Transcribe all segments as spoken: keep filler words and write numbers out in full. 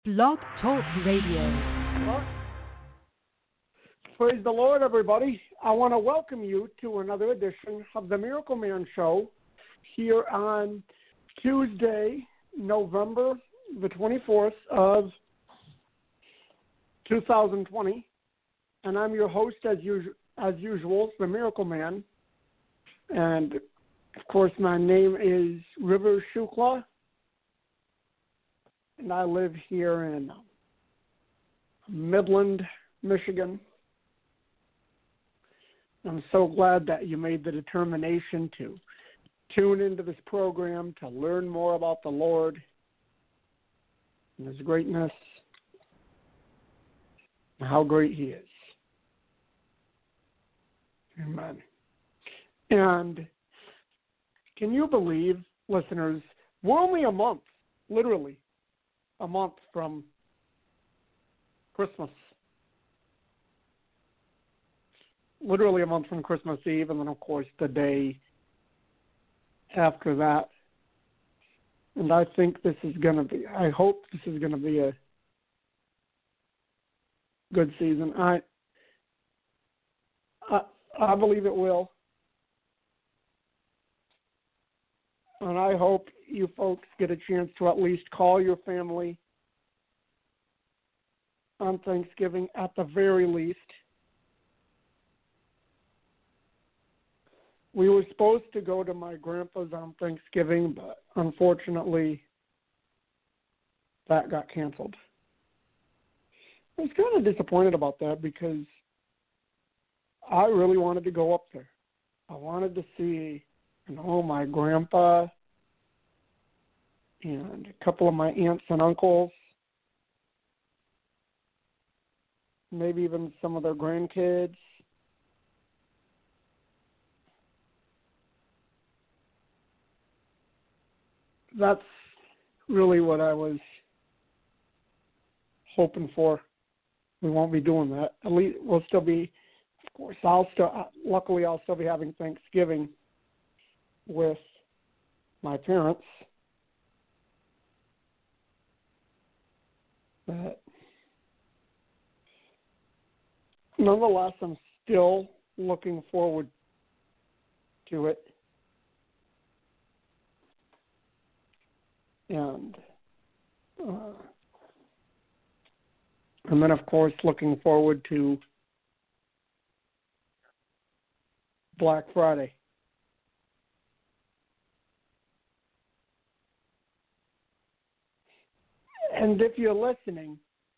Blog Talk Radio. Praise the Lord, everybody. I want to welcome you to another edition of the Miracle Man Show here on Tuesday, November the twenty-fourth of two thousand twenty. And I'm your host, as, usu- as usual, the Miracle Man. And, of course, my name is River Shukla. And I live here in Midland, Michigan. I'm so glad that you made the determination to tune into this program to learn more about the Lord and His greatness and how great He is. Amen. And can you believe, listeners, we're only a month, literally, a month from Christmas. Literally a month from Christmas Eve, and then, of course, the day after that. And I think this is going to be, I hope this is going to be a good season. I, I, I believe it will. And I hope you folks get a chance to at least call your family on Thanksgiving at the very least. We were supposed to go to my grandpa's on Thanksgiving, but unfortunately that got canceled. I was kind of disappointed about that because I really wanted to go up there. I wanted to see, you know, my grandpa and a couple of my aunts and uncles, maybe even some of their grandkids. That's really what I was hoping for. We won't be doing that. At least we'll still be, of course, I'll still, luckily I'll still be having Thanksgiving with my parents. But nonetheless, I'm still looking forward to it. And, uh, and then, of course, looking forward to Black Friday. And if you're listening,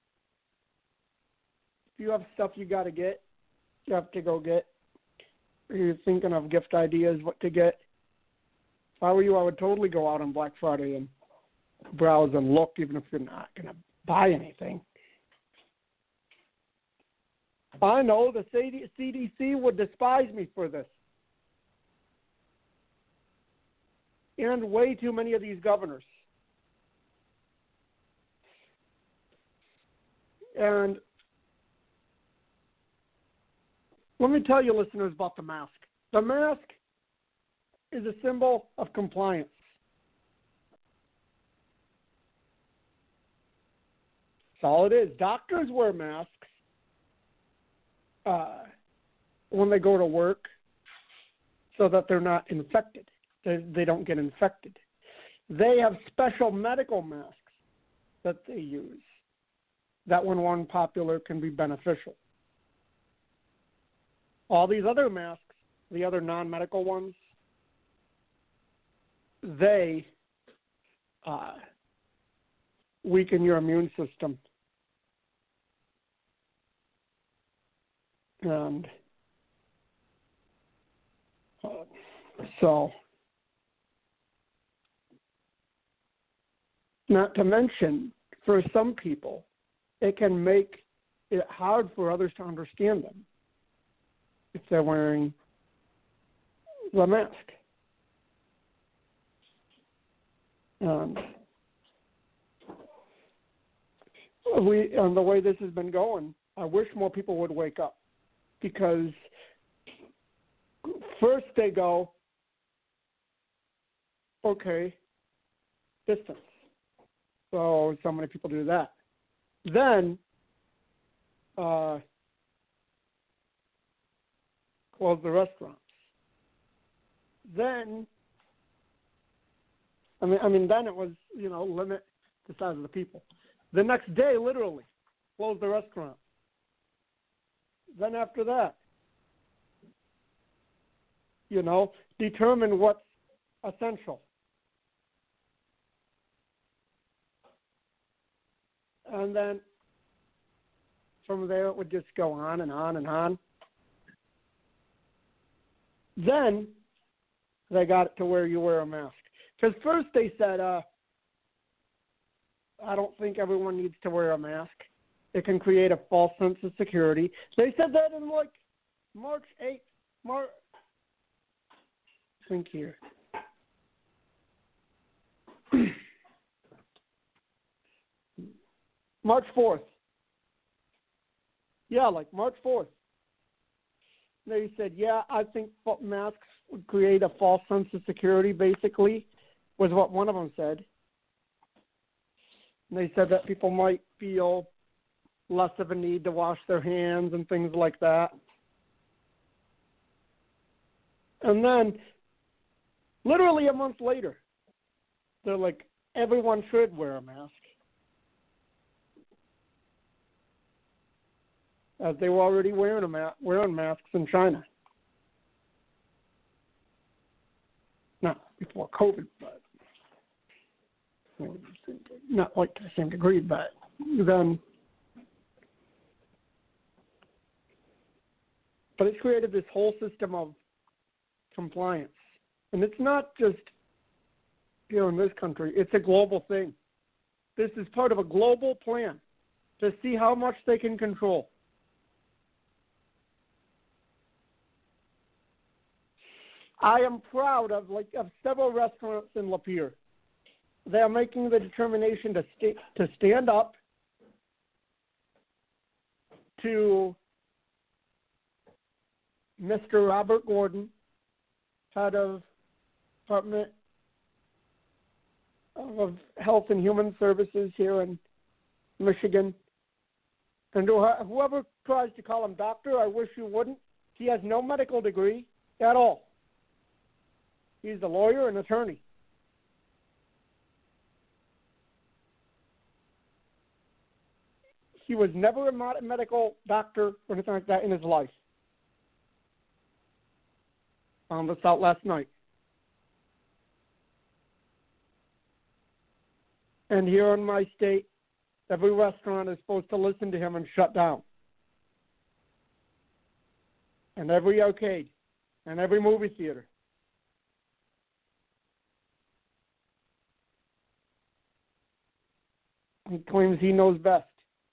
if you have stuff you got to get, you have to go get, or you're thinking of gift ideas, what to get, if I were you, I would totally go out on Black Friday and browse and look, even if you're not going to buy anything. I know the C D C would despise me for this. And way too many of these governors. And let me tell you, listeners, about the mask. The mask is a symbol of compliance. That's all it is. Doctors wear masks uh, when they go to work so that they're not infected. They, they don't get infected. They have special medical masks that they use that when one popular can be beneficial. All these other masks, the other non-medical ones, they uh, weaken your immune system. And uh, so, not to mention, for some people, it can make it hard for others to understand them if they're wearing the mask. And we, and the way this has been going, I wish more people would wake up, because first they go, okay, distance. So so many people do that. then uh, close the restaurants. Then, I mean, I mean, then it was, you know, limit the size of the people. The next day, literally, close the restaurant. Then after that, you know, determine what's essential. And then from there, it would just go on and on and on. Then they got it to where you wear a mask. Because first they said, uh, I don't think everyone needs to wear a mask. It can create a false sense of security. They said that in like March eighth. March, think here. March fourth. Yeah, like March fourth. They said, yeah, I think masks would create a false sense of security, basically, was what one of them said. And they said that people might feel less of a need to wash their hands and things like that. And then, literally a month later, they're like, everyone should wear a mask. As they were already wearing a ma- wearing masks in China. Not before COVID, but not like to the same degree, but then. But it's created this whole system of compliance. And it's not just here in this country, it's a global thing. This is part of a global plan to see how much they can control. I am proud of like of several restaurants in Lapeer. They are making the determination to sta- to stand up to Mister Robert Gordon, head of Department of Health and Human Services here in Michigan. And whoever tries to call him doctor, I wish you wouldn't. He has no medical degree at all. He's a lawyer and attorney. He was never a medical doctor or anything like that in his life. Found this out last night. And here in my state, every restaurant is supposed to listen to him and shut down. And every arcade and every movie theater. He claims he knows best.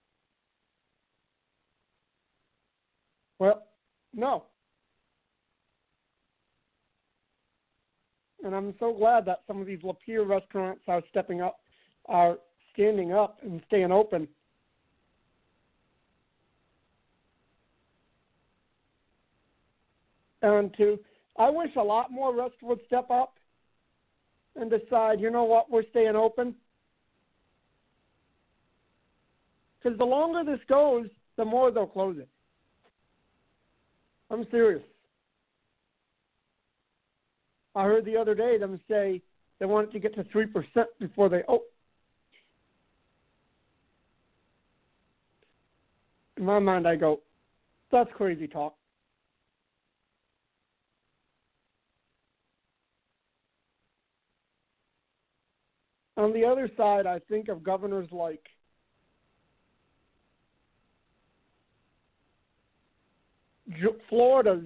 Well, no. And I'm so glad that some of these Lapeer restaurants are stepping up, are standing up and staying open. And to, I wish a lot more restaurants would step up and decide, you know what, we're staying open. Because the longer this goes, the more they'll close it. I'm serious. I heard the other day them say they wanted to get to three percent before they open. In my mind, I go, that's crazy talk. On the other side, I think of governors like Florida's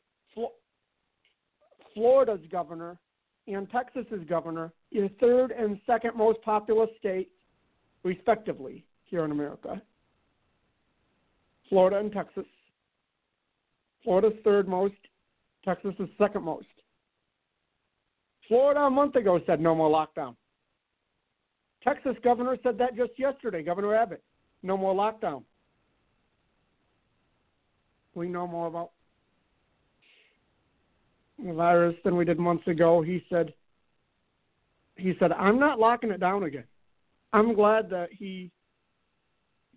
Florida's governor and Texas's governor, the third and second most populous state, respectively, here in America. Florida and Texas. Florida's third most, Texas is second most. Florida a month ago said no more lockdown. Texas governor said that just yesterday, Governor Abbott, no more lockdown. We know more about the virus than we did months ago. He said, he said, I'm not locking it down again. I'm glad that he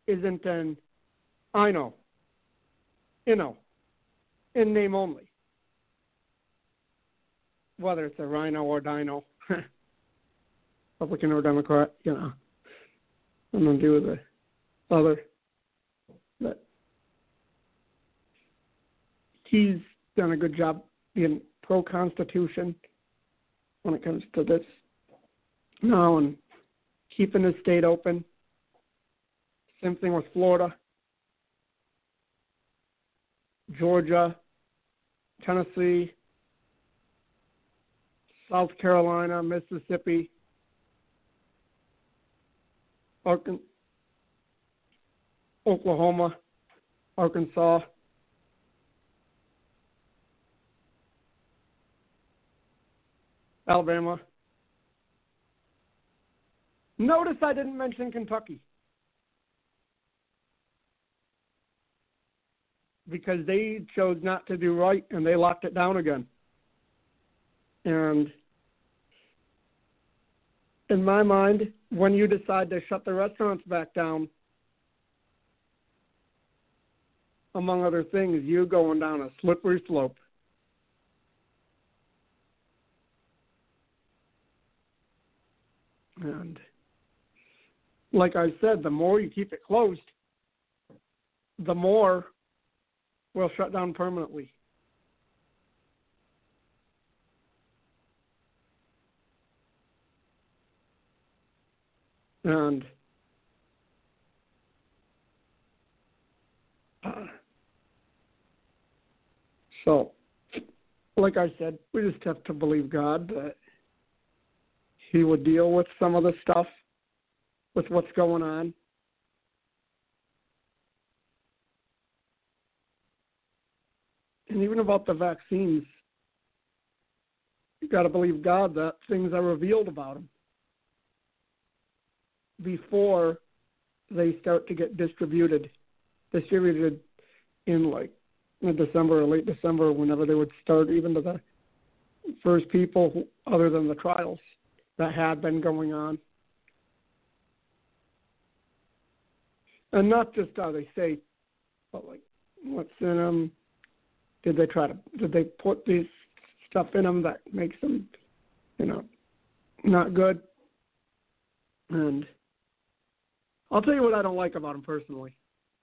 isn't an I know, you know, in name only. Whether it's a rhino or dino, Republican or Democrat, you know, I'm going to do the other. But he's done a good job being pro-Constitution when it comes to this now and keeping the state open. Same thing with Florida, Georgia, Tennessee, South Carolina, Mississippi, Arkansas, Oklahoma, Arkansas, Alabama. Notice I didn't mention Kentucky because they chose not to do right and they locked it down again. And in my mind, when you decide to shut the restaurants back down, among other things, you're going down a slippery slope. And like I said, the more you keep it closed, the more we'll shut down permanently. And uh, so, like I said, we just have to believe God that He would deal with some of the stuff, with what's going on. And even about the vaccines, you've got to believe God that things are revealed about them before they start to get distributed, distributed in like in December or late December, whenever they would start, even to the first people who, other than the trials that had been going on. And not just how they say, but like what's in them. Did they try to, did they put these stuff in them that makes them, you know, not good? And I'll tell you what I don't like about them personally.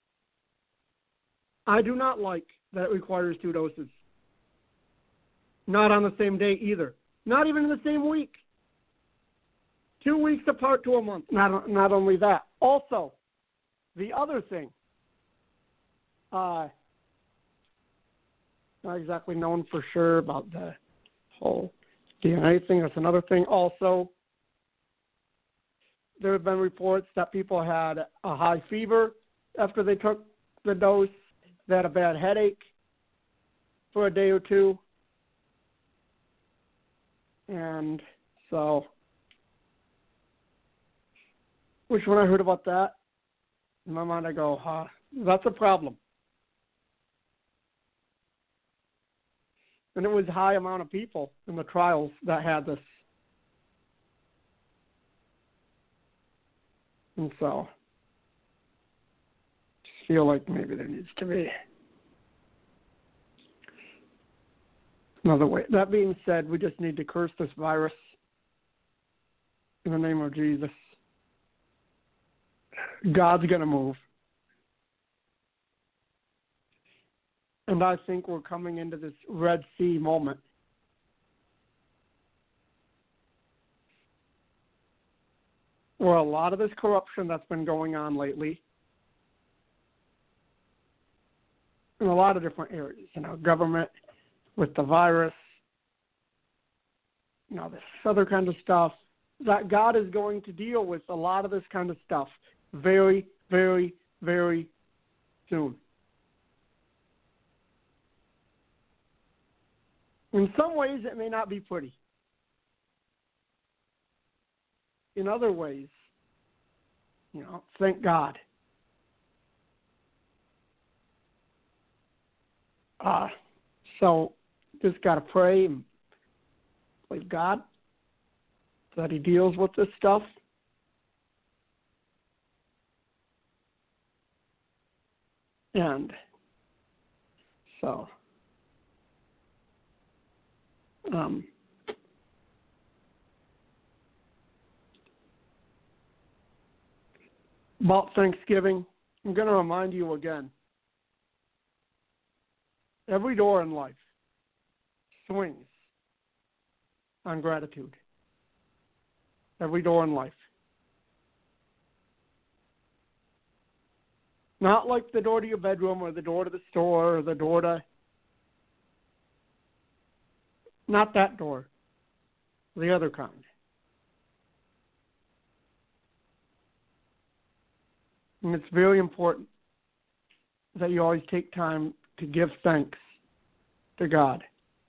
I do not like that it requires two doses. Not on the same day either. Not even in the same week. Two weeks apart to a month. Not, not only that. Also, the other thing, uh, not exactly known for sure about the whole D N A thing. That's another thing. Also, there have been reports that people had a high fever after they took the dose. They had a bad headache for a day or two. And so, which when I heard about that, in my mind I go, huh, that's a problem. And it was a high amount of people in the trials that had this. And so, just feel like maybe there needs to be another way. That being said, we just need to curse this virus in the name of Jesus. God's going to move. And I think we're coming into this Red Sea moment. Where a lot of this corruption that's been going on lately, in a lot of different areas, you know, government with the virus, you know, this other kind of stuff, that God is going to deal with a lot of this kind of stuff very, very, very soon. In some ways, it may not be pretty. In other ways, you know, thank God. Uh, so just got to pray and believe God that He deals with this stuff. And so, um, about Thanksgiving, I'm going to remind you again. Every door in life swings on gratitude. Every door in life. Not like the door to your bedroom or the door to the store or the door to... Not that door. The other kind. And it's very important that you always take time to give thanks to God.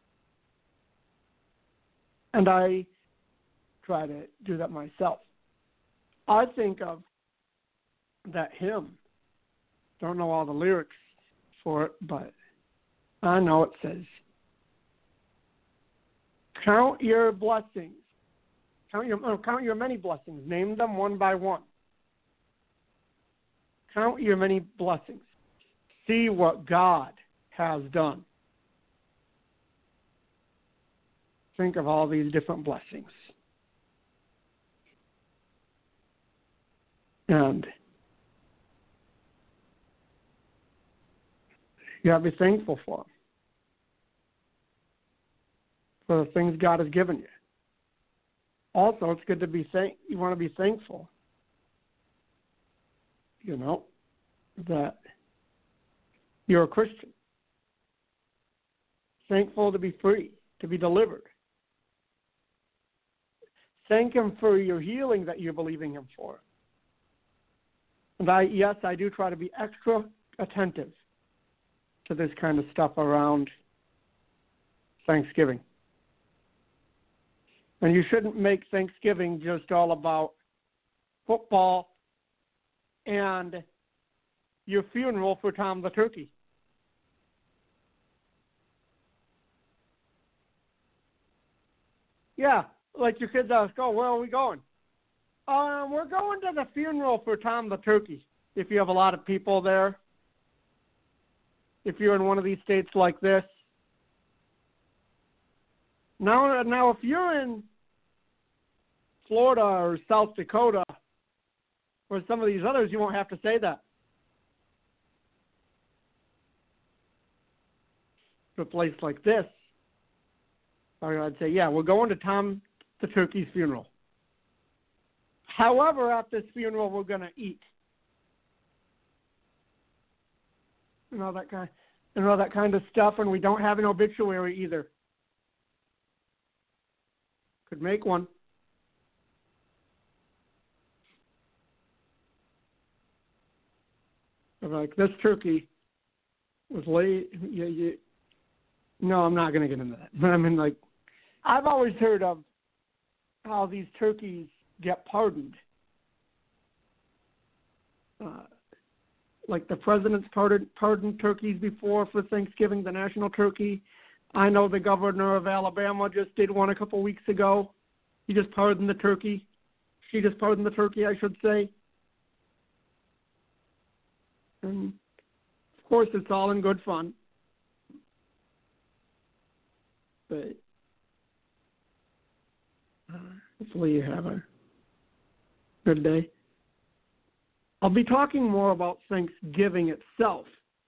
And I try to do that myself. I think of that hymn. Don't know all the lyrics for it, but I know it says, count your blessings. Count your, oh, count your many blessings. Name them one by one. Count your many blessings. See what God has done. Think of all these different blessings. And you have to be thankful for them. For the things God has given you. Also, it's good to be thank. You want to be thankful. You know, that you're a Christian. Thankful to be free, to be delivered. Thank Him for your healing that you're believing Him for. And I, yes, I do try to be extra attentive to this kind of stuff around Thanksgiving. And you shouldn't make Thanksgiving just all about football and your funeral for Tom the Turkey. Yeah, like your kids ask, oh, where are we going? Um, we're going to the funeral for Tom the Turkey. If you have a lot of people there, if you're in one of these states like this. Now, now, if you're in Florida or South Dakota or some of these others, you won't have to say that. To a place like this, I'd say, yeah, we're going to Tom the Turkey's funeral. However, at this funeral, we're going to eat. And all that kind, and all that kind of stuff, and we don't have an obituary either. Could make one. Like this turkey was late. You, you, no, I'm not going to get into that. But I mean, like, I've always heard of how these turkeys get pardoned. Uh, like the president's pardoned, pardoned turkeys before for Thanksgiving, the national turkey. I know the governor of Alabama just did one a couple weeks ago. He just pardoned the turkey. She just pardoned the turkey, I should say. And, of course, it's all in good fun. But uh, hopefully you have a good day. I'll be talking more about Thanksgiving itself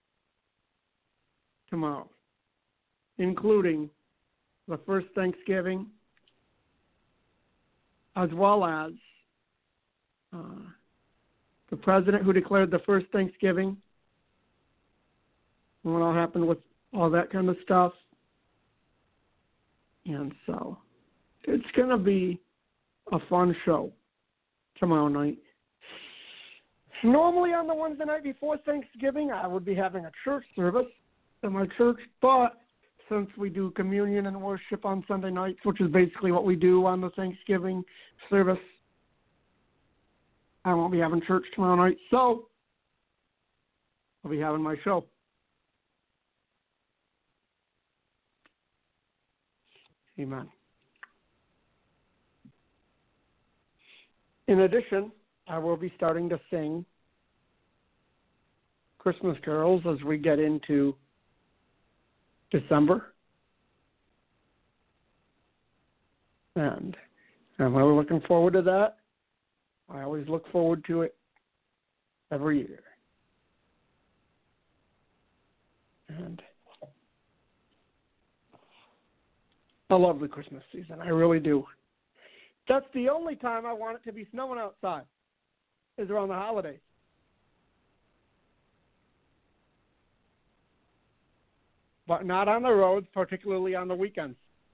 tomorrow, including the first Thanksgiving, as well as uh, the president who declared the first Thanksgiving, and what all happened with all that kind of stuff. And so it's going to be a fun show tomorrow night. Normally on the Wednesday night before Thanksgiving, I would be having a church service at my church, but since we do communion and worship on Sunday nights, which is basically what we do on the Thanksgiving service, I won't be having church tomorrow night, so I'll be having my show. Amen. In addition, I will be starting to sing Christmas carols as we get into December. And I'm really looking forward to that. I always look forward to it every year. And I love the Christmas season. I really do. That's the only time I want it to be snowing outside, is around the holidays. But not on the roads, particularly on the weekends.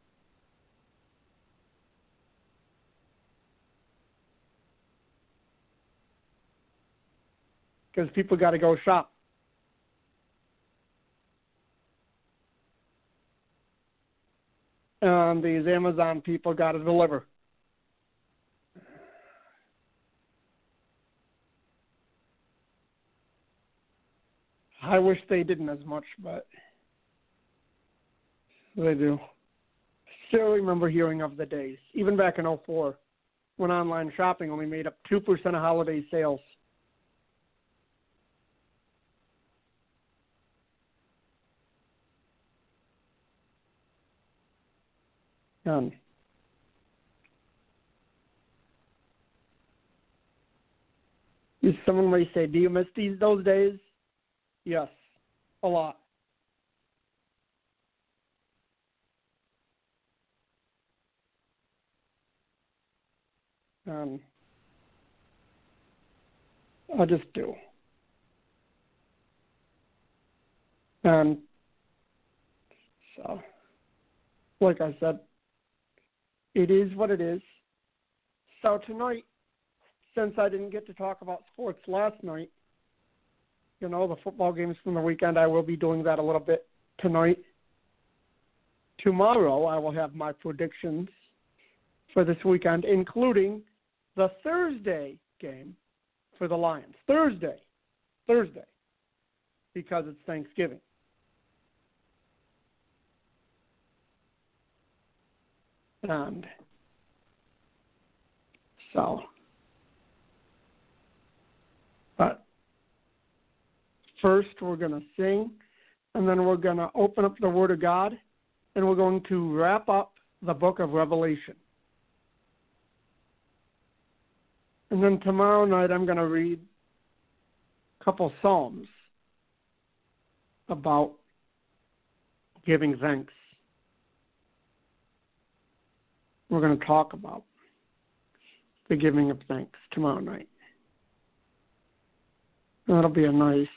Because people got to go shop. And these Amazon people got to deliver. I wish they didn't as much, but they do. Still remember hearing of the days, even back in oh four, when online shopping only made up two percent of holiday sales. Um, someone may say, do you miss these those days? Yes, a lot. Um, I just do. And so, like I said, it is what it is. So tonight, since I didn't get to talk about sports last night, you know, the football games from the weekend, I will be doing that a little bit tonight. Tomorrow, I will have my predictions for this weekend, including the Thursday game for the Lions. Thursday. Thursday. Because it's Thanksgiving. And so, but first we're going to sing, and then we're going to open up the Word of God, and we're going to wrap up the book of Revelation. And then tomorrow night I'm going to read a couple Psalms about giving thanks. We're going to talk about the giving of thanks tomorrow night. That'll be a nice...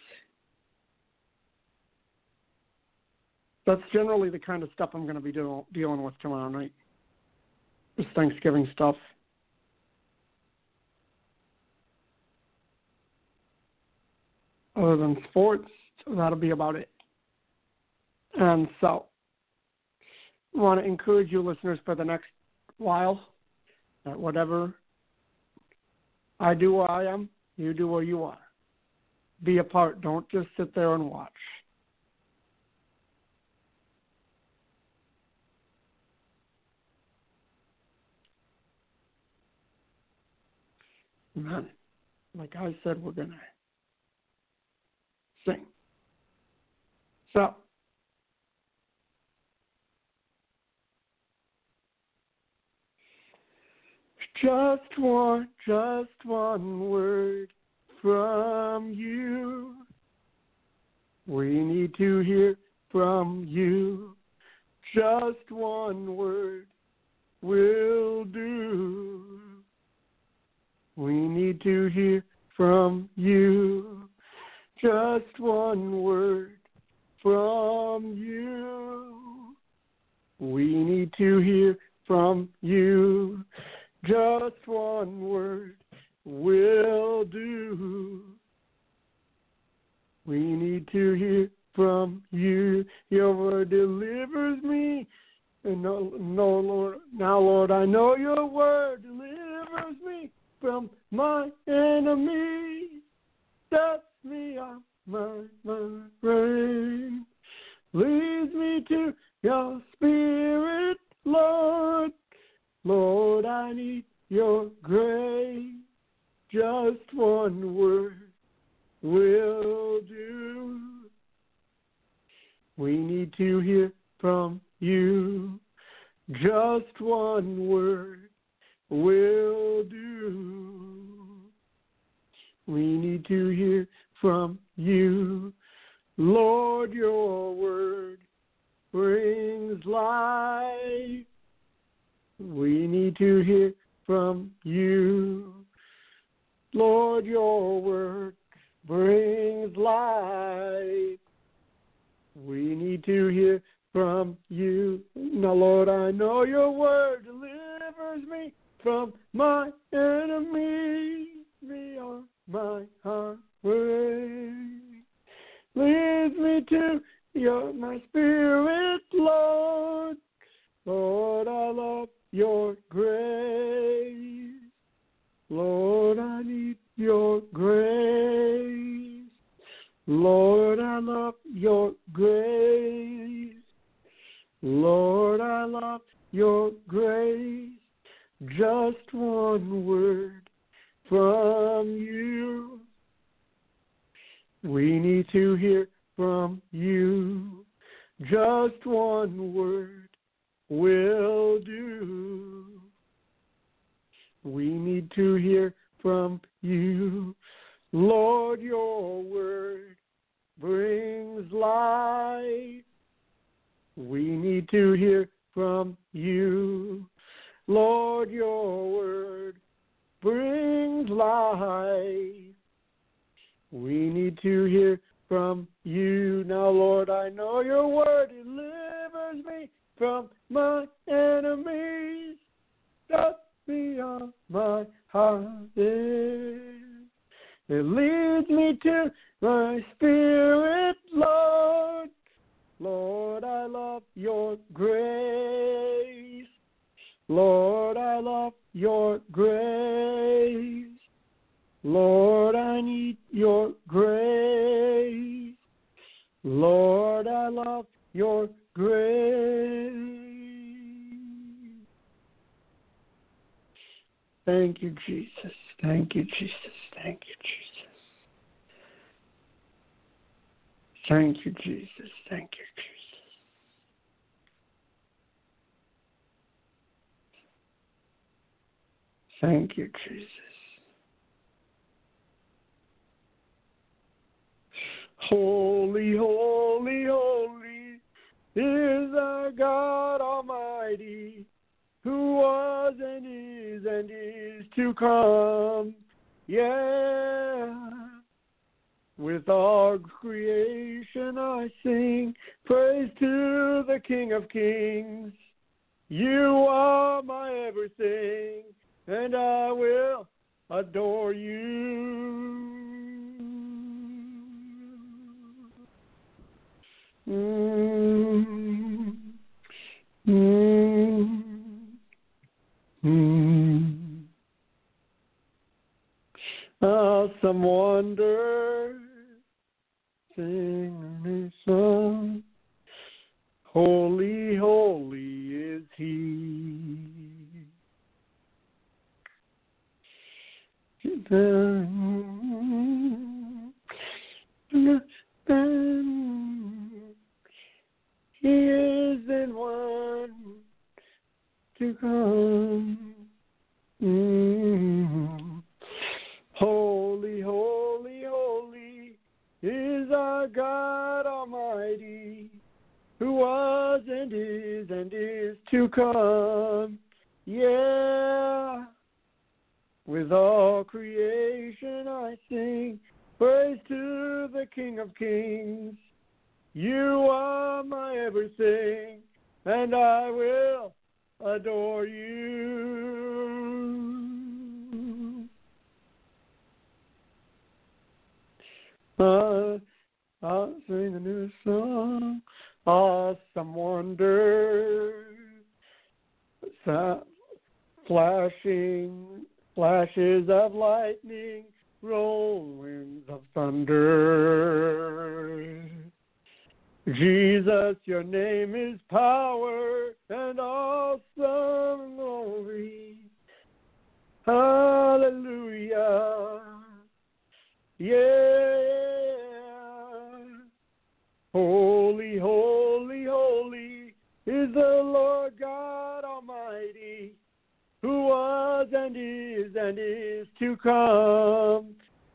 That's generally the kind of stuff I'm going to be do, dealing with tomorrow night. Just Thanksgiving stuff. Other than sports, so that'll be about it. And so, I want to encourage you listeners for the next while that whatever I do where I am, you do where you are. Be a part. Don't just sit there and watch. Amen. Like I said, we're going to sing. So, just one, just one word from you. We need to hear from you. Just one word will do. We need to hear from you. Just one word from you. We need to hear from you. Just one word will do. We need to hear from you. Your word delivers me. And no, no, Lord, now, Lord, I know your word delivers me from my enemies. Sets me off my, my brain. Leads me to your spirit, Lord. Lord, I need your grace. Just one word will do. We need to hear from you. Just one word will do. We need to hear from you. Lord, your word brings life. We need to hear from you. Lord, your word brings life. We need to hear from you. Now, Lord, I know your word delivers me from my enemies. Me on my highway. Leads me to your my spirit, Lord. Lord, I love your grace. Lord, I need your grace. Lord, I love your grace. Lord, I love your grace. Just one word from you. We need to hear from you. Just one word will do. We need to hear from you. Lord, your word brings life. We need to hear from you. Lord, your word brings life. We need to hear from you. Now, Lord, I know your word delivers me from my enemies. Just me on my highway. It leads me to my spirit, Lord. Lord, I love your grace. Lord, I love your grace. Lord, I need your grace. Lord, I love your grace. Thank you, Jesus. Thank you, Jesus. Thank you, Jesus. Thank you, Jesus. Thank you, Jesus. Thank you, Jesus. Holy, holy, holy is our God Almighty, who was and is and is to come. Yeah. With all creation I sing praise to the King of Kings. You are my everything, and I will adore you. Mm, mm, mm. Awesome wonder, sing a new song. Holy, holy is he. He is in one to come. Mm. Holy, holy, holy is our God Almighty, who was and is and is to come. Yeah. With all creation I sing praise to the King of Kings. You are my everything, and I will adore you. Uh, I'll sing a new song, awesome wonder, flashing flashes of lightning, rollings of thunder. Jesus, your name is power and awesome glory. Hallelujah. Yeah. come.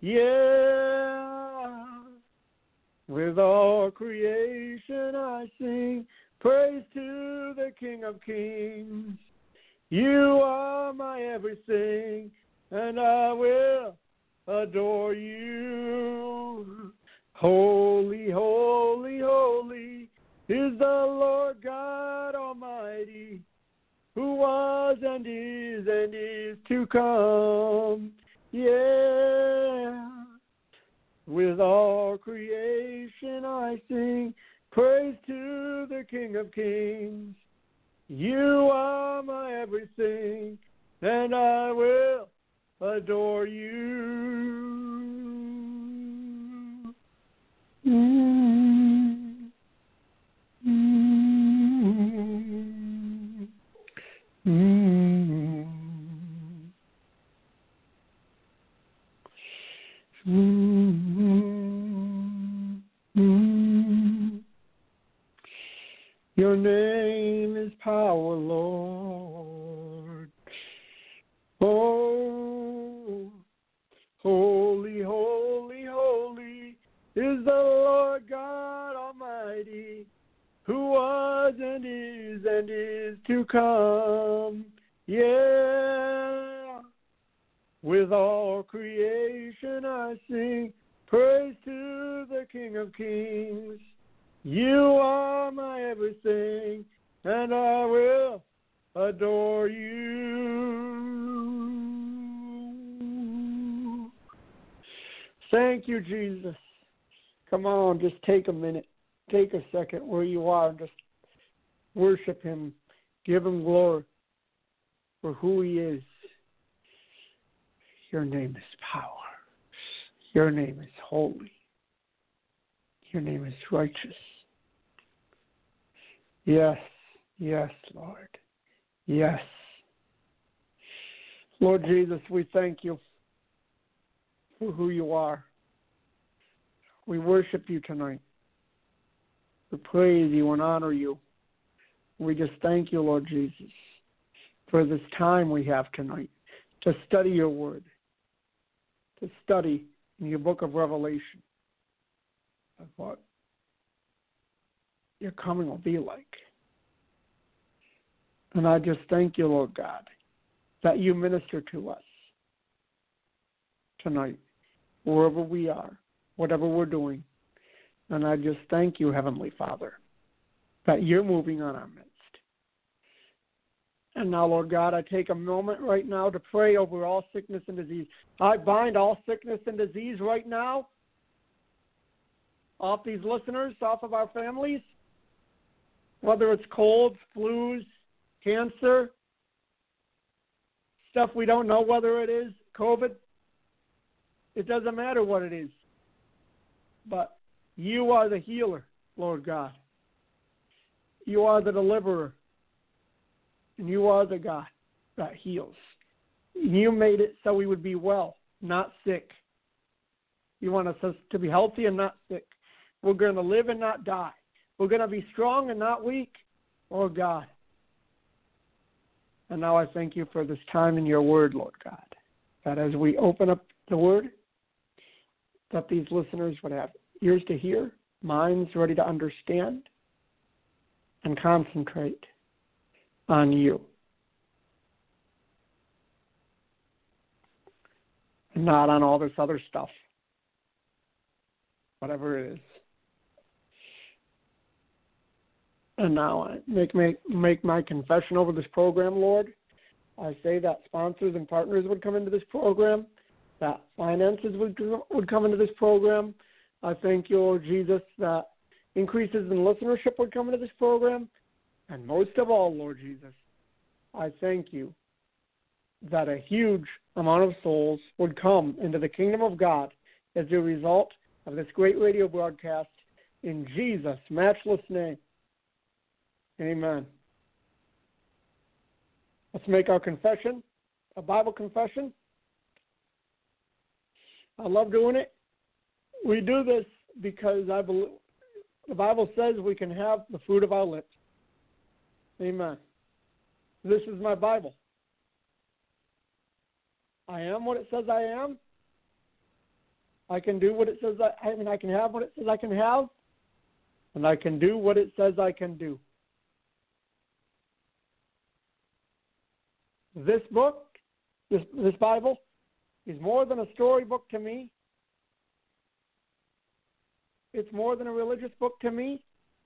Yeah, with all creation I sing praise to the King of Kings. You are my everything, and I will adore you. Holy, holy, holy is the Lord God Almighty, who was and is and is to come. Yeah, with all creation I sing praise to the King of Kings. You are my everything, and I will adore you. Mm. Mm. Mm. Mm. Mm. Your name is power, Lord. Oh, holy, holy, holy is the Lord God Almighty, who was and is and is to come. Yeah, with all creation I sing praise to the King of Kings. You are my everything, and I will adore you. Thank you, Jesus. Come on, just take a minute. Take a second where you are and just worship him. Give him glory for who he is. Your name is power. Your name is holy. Your name is righteous. Yes, yes, Lord. Yes. Lord Jesus, we thank you for who you are. We worship you tonight. We praise you and honor you. We just thank you, Lord Jesus, for this time we have tonight to study your word, to study in your book of Revelation of what your coming will be like. And I just thank you, Lord God, that you minister to us tonight, wherever we are, whatever we're doing. And I just thank you, Heavenly Father, that you're moving on our midst. And now, Lord God, I take a moment right now to pray over all sickness and disease. I bind all sickness and disease right now off these listeners, off of our families, whether it's colds, flus, cancer, stuff we don't know whether it is, COVID. It doesn't matter what it is. But you are the healer, Lord God. You are the deliverer. And you are the God that heals. You made it so we would be well, not sick. You want us to be healthy and not sick. We're going to live and not die. We're going to be strong and not weak, oh God. And now I thank you for this time in your word, Lord God, that as we open up the word, that these listeners would have ears to hear, minds ready to understand, and concentrate on you. And not on all this other stuff, whatever it is. And now I make, make, make my confession over this program, Lord. I say that sponsors and partners would come into this program, that finances would, would come into this program. I thank you, Lord Jesus, that increases in listenership would come into this program. And most of all, Lord Jesus, I thank you that a huge amount of souls would come into the kingdom of God as a result of this great radio broadcast in Jesus' matchless name. Amen. Let's make our confession, a Bible confession. I love doing it. We do this because I believe the Bible says we can have the fruit of our lips. Amen. This is my Bible. I am what it says I am. I can do what it says I, I mean, I can have what it says I can have. And I can do what it says I can do. This book, this, this Bible, is more than a storybook to me. It's more than a religious book to me.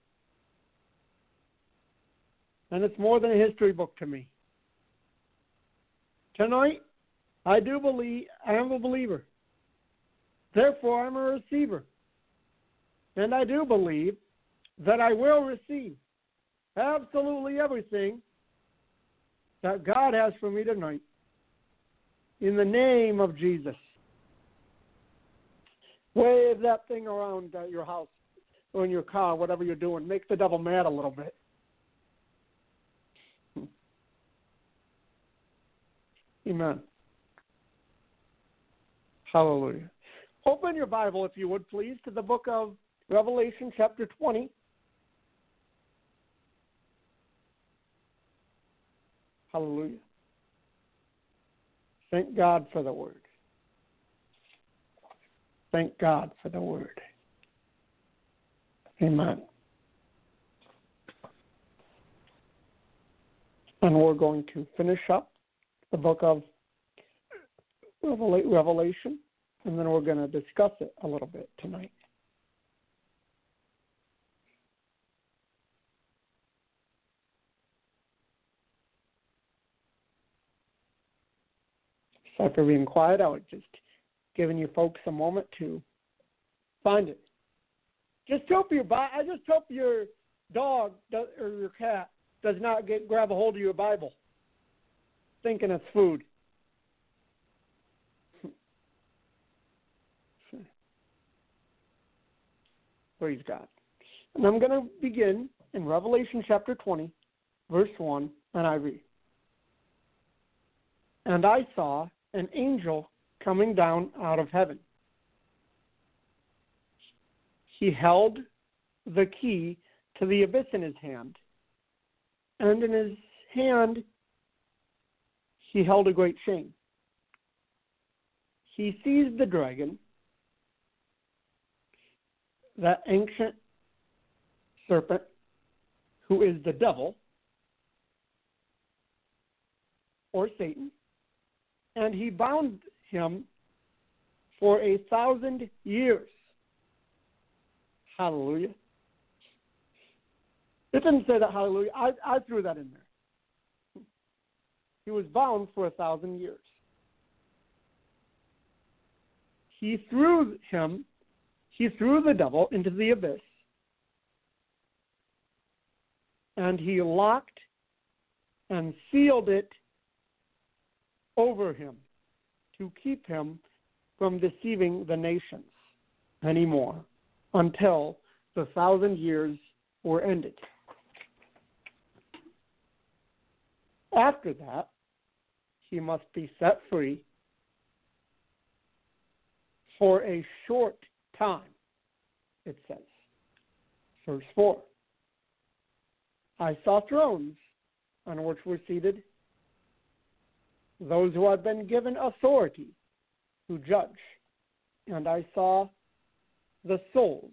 And it's more than a history book to me. Tonight, I do believe, I am a believer. Therefore, I'm a receiver. And I do believe that I will receive absolutely everything that God has for me tonight. In the name of Jesus. Wave that thing around uh, your house or in your car, whatever you're doing. Make the devil mad a little bit. Amen. Hallelujah. Open your Bible, if you would, please, to the book of Revelation, chapter twenty. Hallelujah. Thank God for the word. Thank God for the word. Amen. And we're going to finish up the book of Revelation, and then we're going to discuss it a little bit tonight. So for being quiet, I was just giving you folks a moment to find it. Just hope your I just hope your dog does, or your cat does not get grab a hold of your Bible, thinking it's food. Praise God. And I'm going to begin in Revelation chapter twenty, verse one, and I read. And I saw an angel coming down out of heaven. He held the key to the abyss in his hand, and in his hand he held a great chain. He seized the dragon, that ancient serpent, who is the devil, or Satan, and he bound him for a thousand years. Hallelujah. It didn't say that, hallelujah. I, I threw that in there. He was bound for a thousand years. He threw him, he threw the devil into the abyss, and he locked and sealed it over him to keep him from deceiving the nations anymore until the thousand years were ended. After that, he must be set free for a short time, it says. Verse four. I saw thrones on which were seated those who had been given authority to judge, and I saw the souls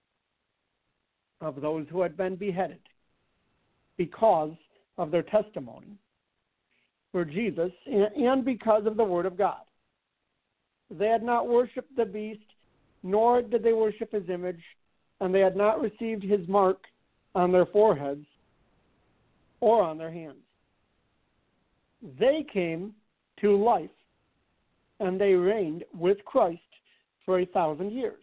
of those who had been beheaded because of their testimony for Jesus and because of the word of God. They had not worshipped the beast, nor did they worship his image, and they had not received his mark on their foreheads or on their hands. They came to life, and they reigned with Christ for a thousand years.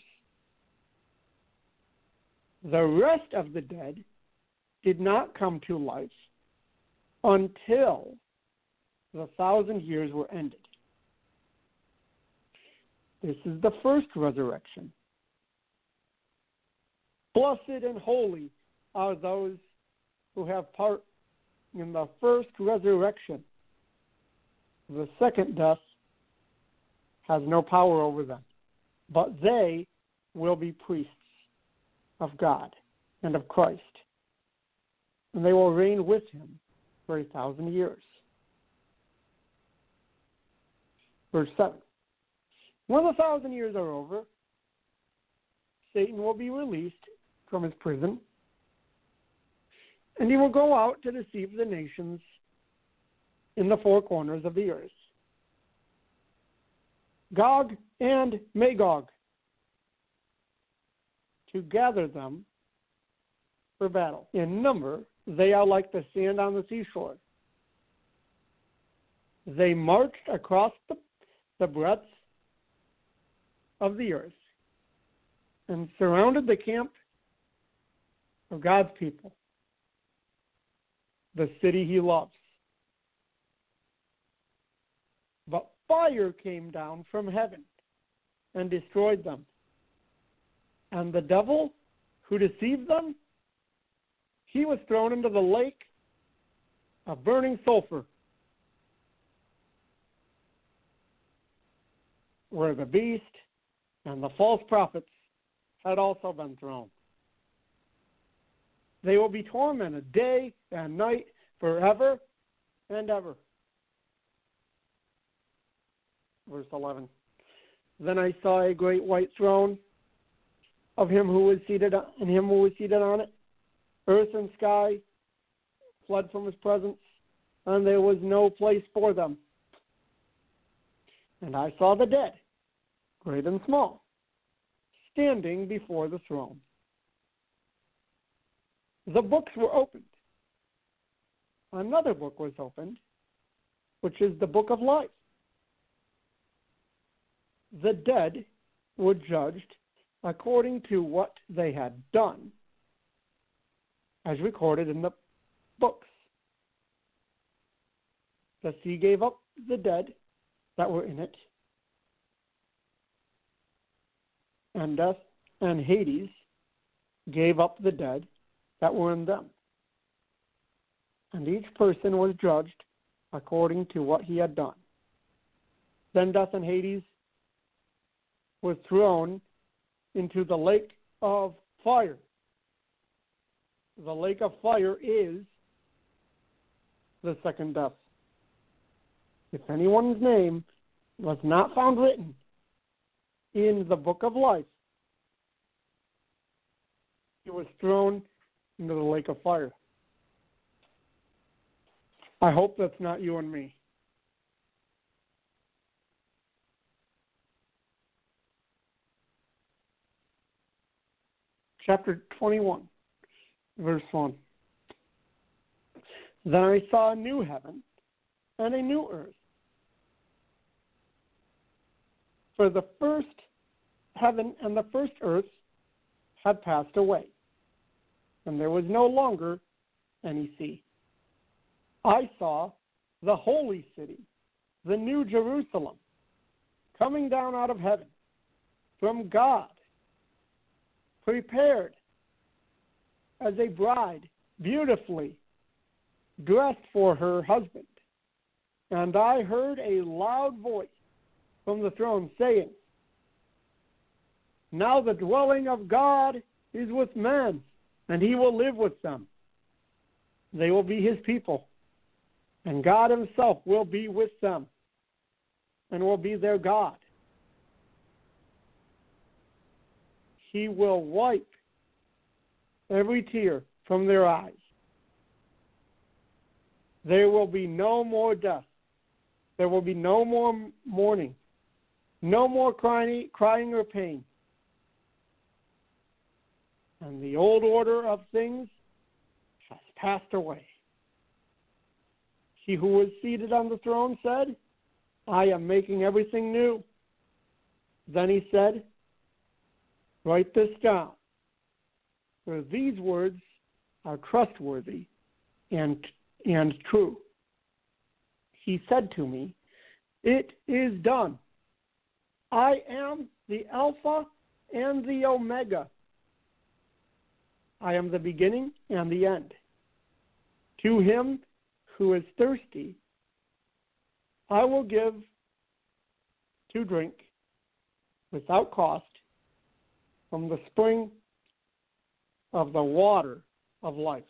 The rest of the dead did not come to life until the thousand years were ended. This is the first resurrection. Blessed and holy are those who have part in the first resurrection. The second death has no power over them, but they will be priests of God and of Christ, and they will reign with him for a thousand years. Verse seven. When the thousand years are over, Satan will be released from his prison, and he will go out to deceive the nations in the four corners of the earth. Gog and Magog, to gather them for battle. In number, they are like the sand on the seashore. They marched across the, the breadth of the earth and surrounded the camp of God's people, the city he loves. But fire came down from heaven and destroyed them. And the devil who deceived them, he was thrown into the lake of burning sulfur, where the beast and the false prophets had also been thrown. They will be tormented day and night forever and ever. Verse eleven. Then I saw a great white throne of him who was seated on, and him who was seated on it. Earth and sky fled from his presence, and there was no place for them. And I saw the dead, great and small, standing before the throne. The books were opened. Another book was opened, which is the book of life. The dead were judged according to what they had done, as recorded in the books. The sea gave up the dead that were in it, and death and Hades gave up the dead that were in them. And each person was judged according to what he had done. Then death and Hades was thrown into the lake of fire. The lake of fire is the second death. If anyone's name was not found written in the book of life, he was thrown into the lake of fire. I hope that's not you and me. Chapter twenty-one, verse one. Then I saw a new heaven and a new earth. For the first heaven and the first earth had passed away, and there was no longer any sea. I saw the holy city, the new Jerusalem, coming down out of heaven from God, prepared as a bride, beautifully dressed for her husband. And I heard a loud voice from the throne saying, now the dwelling of God is with men, and he will live with them. They will be his people, and God himself will be with them and will be their God. He will wipe every tear from their eyes. There will be no more death. There will be no more mourning, no more crying, crying or pain. And the old order of things has passed away. He who was seated on the throne said, I am making everything new. Then he said, write this down, for these words are trustworthy and, and true. He said to me, it is done. I am the Alpha and the Omega. I am the beginning and the end. To him who is thirsty, I will give to drink without cost from the spring of the water of life.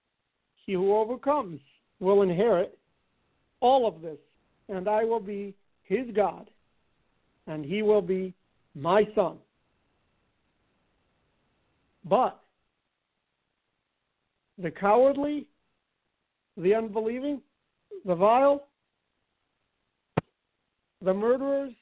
He who overcomes will inherit all of this, and I will be his God, and he will be my son. But the cowardly, the unbelieving, the vile, the murderers,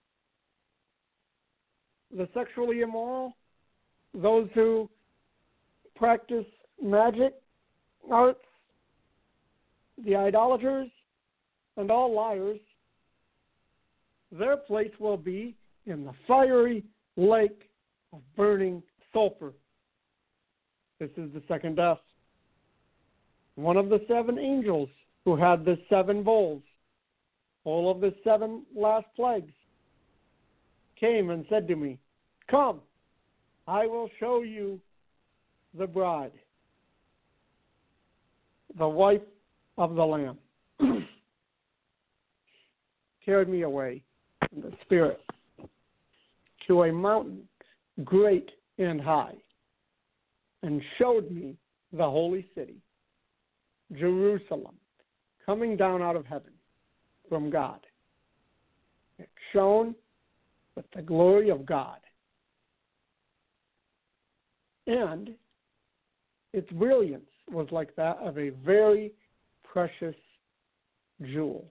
the sexually immoral, those who practice magic arts, the idolaters, and all liars, their place will be in the fiery lake of burning sulfur. This is the second death. One of the seven angels who had the seven bowls, all of the seven last plagues, came and said to me, "Come, I will show you the bride, the wife of the Lamb." Carried me away in the Spirit to a mountain great and high, and showed me the holy city, Jerusalem, coming down out of heaven from God. It shone with the glory of God. And its brilliance was like that of a very precious jewel,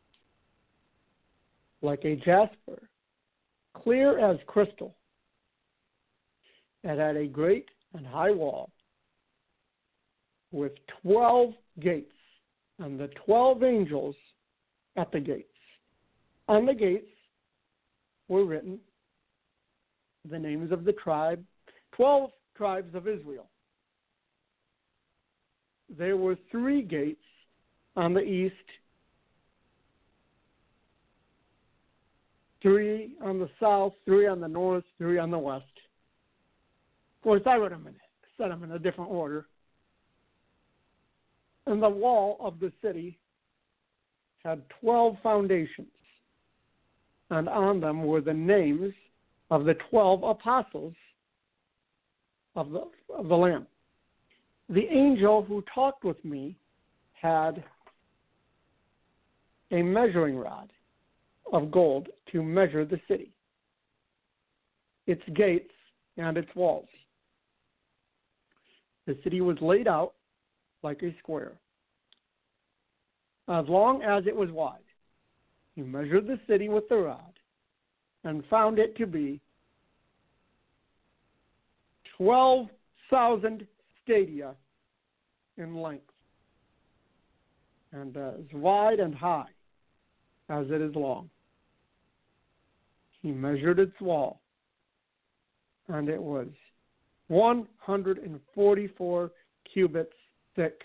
like a jasper, clear as crystal. It had a great and high wall with twelve gates, and the twelve angels at the gates. On the gates were written the names of the tribe, twelve tribes of Israel. There were three gates on the east, three on the south, three on the north, three on the west. Of course, I would have set them in a different order. And the wall of the city had twelve foundations, and on them were the names of the twelve apostles of the, of the Lamb. The angel who talked with me had a measuring rod of gold to measure the city, its gates, and its walls. The city was laid out like a square, as long as it was wide. He measured the city with the rod and found it to be twelve thousand stadia in length, and as wide and high as it is long. He measured its wall, and it was one hundred forty-four cubits thick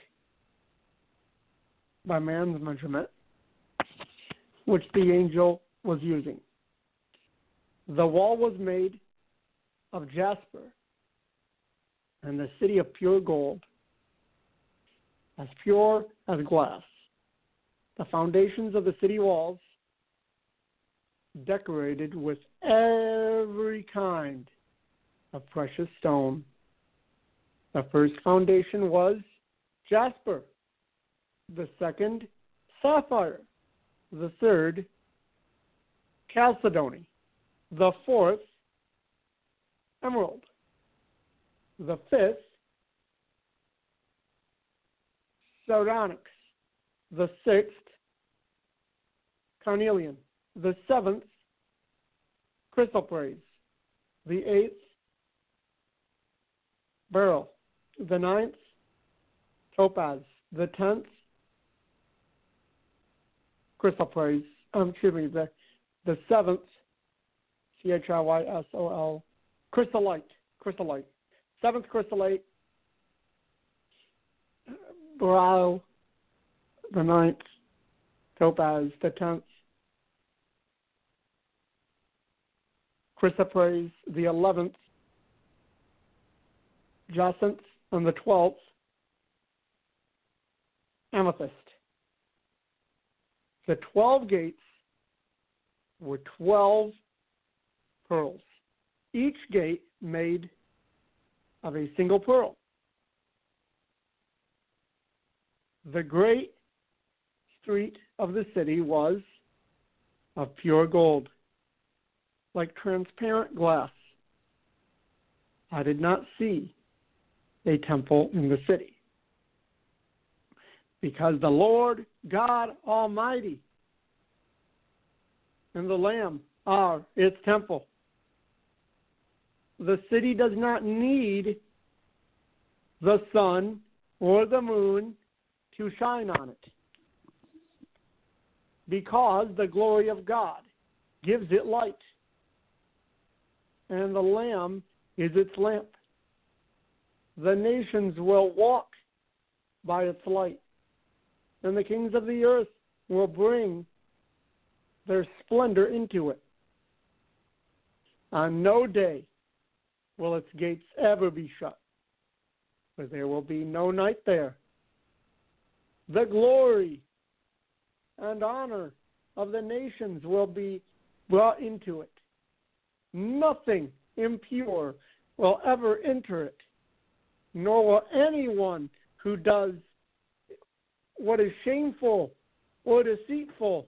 by man's measurement, which the angel was using. The wall was made of jasper, and the city of pure gold, as pure as glass. The foundations of the city walls decorated with every kind of precious stone. The first foundation was jasper, the second sapphire, the third chalcedony, the fourth emerald, the fifth sardonyx, the sixth carnelian, the seventh chrysoprase, the eighth beryl, the ninth topaz, the tenth chrysoprase, um, excuse me, the, the seventh, C H R Y S O L, chrysolite, chrysolite, seventh chrysolite, beryl, the ninth topaz, the tenth chrysoprase, the eleventh jacinth, and the twelfth amethyst. The twelve gates were twelve pearls, each gate made of a single pearl. The great street of the city was of pure gold, like transparent glass. I did not see a temple in the city, because the Lord God Almighty and the Lamb are its temple. The city does not need the sun or the moon to shine on it, because the glory of God gives it light, and the Lamb is its lamp. The nations will walk by its light, and the kings of the earth will bring their splendor into it. On no day will its gates ever be shut, for there will be no night there. The glory and honor of the nations will be brought into it. Nothing impure will ever enter it, nor will anyone who does what is shameful or deceitful,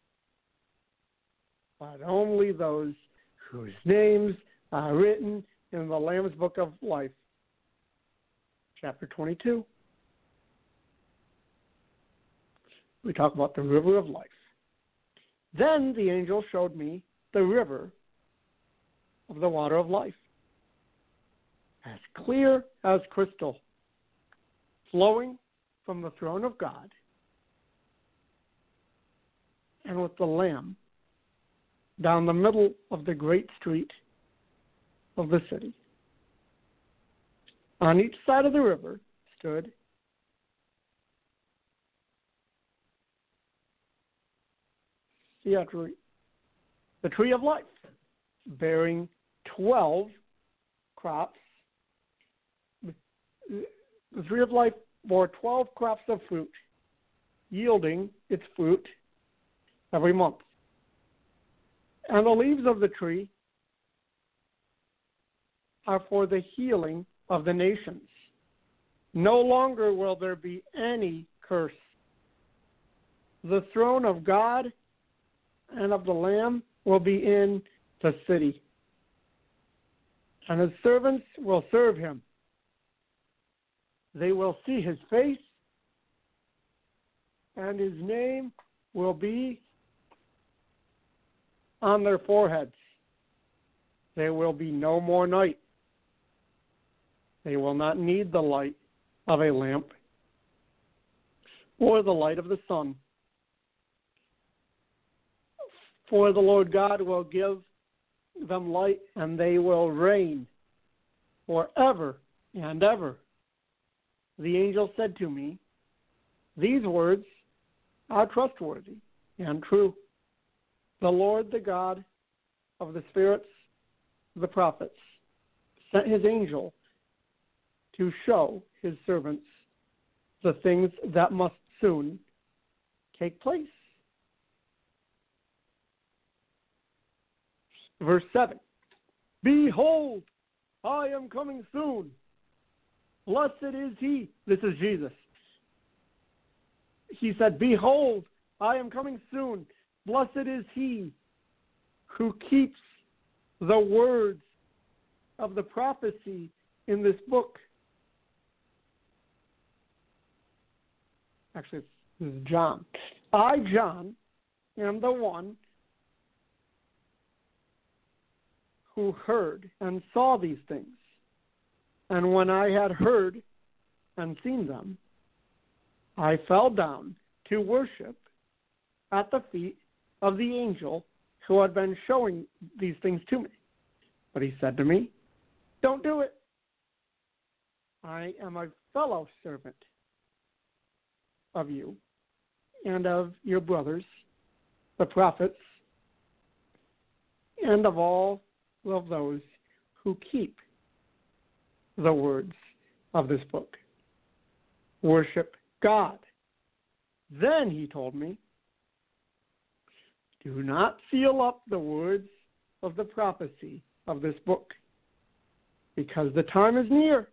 but only those whose names are written in the Lamb's Book of Life. Chapter twenty-two. We talk about the river of life. Then the angel showed me the river of the water of life, as clear as crystal, flowing from the throne of God and with the Lamb down the middle of the great street of the city. On each side of the river stood the tree, the tree of life, bearing twelve crops. The tree of life bore twelve crops of fruit, yielding its fruit every month. And the leaves of the tree are for the healing of the nations. No longer will there be any curse. The throne of God and of the Lamb will be in the city, and his servants will serve him. They will see his face, and his name will be on their foreheads. There will be no more night. They will not need the light of a lamp or the light of the sun. For the Lord God will give them light, and they will reign forever and ever. The angel said to me, these words are trustworthy and true. The Lord, the God of the spirits of the prophets, sent his angel to show his servants the things that must soon take place. Verse seven, behold, I am coming soon. Blessed is he. This is Jesus. He said, behold, I am coming soon. Blessed is he who keeps the words of the prophecy in this book. Actually, this is John. I, John, am the one who heard and saw these things. And when I had heard and seen them, I fell down to worship at the feet of the angel who had been showing these things to me. But he said to me, don't do it. I am a fellow servant of you and of your brothers, the prophets, and of all of those who keep the words of this book. Worship God. Then he told me, do not seal up the words of the prophecy of this book, because the time is near.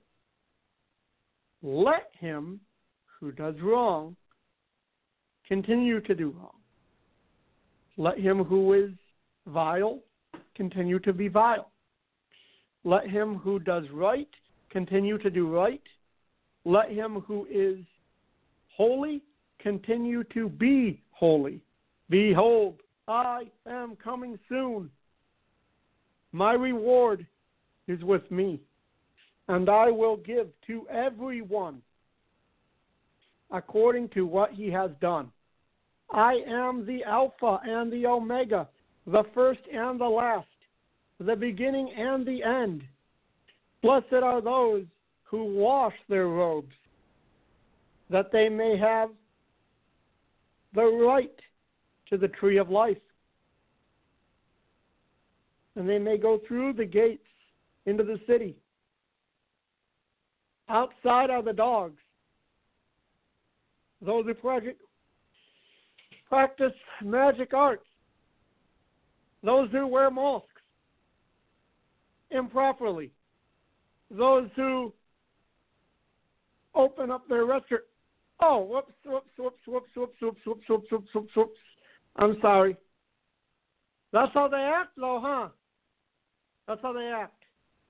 Let him who does wrong continue to do wrong. Let him who is vile continue to be vile. Let him who does right continue to do right. Let him who is holy continue to be holy. Behold, I am coming soon. My reward is with me, and I will give to everyone according to what he has done. I am the Alpha and the Omega, the first and the last, the beginning and the end. Blessed are those who wash their robes, that they may have the right to the tree of life, and they may go through the gates into the city. Outside are the dogs, those who practice magic arts, those who wear masks improperly, those who open up their restaurant. Oh, whoops, whoops, whoops, whoops, whoops, whoops, whoops, whoops, whoops, whoops, whoops. I'm sorry. That's how they act, though, huh? That's how they act.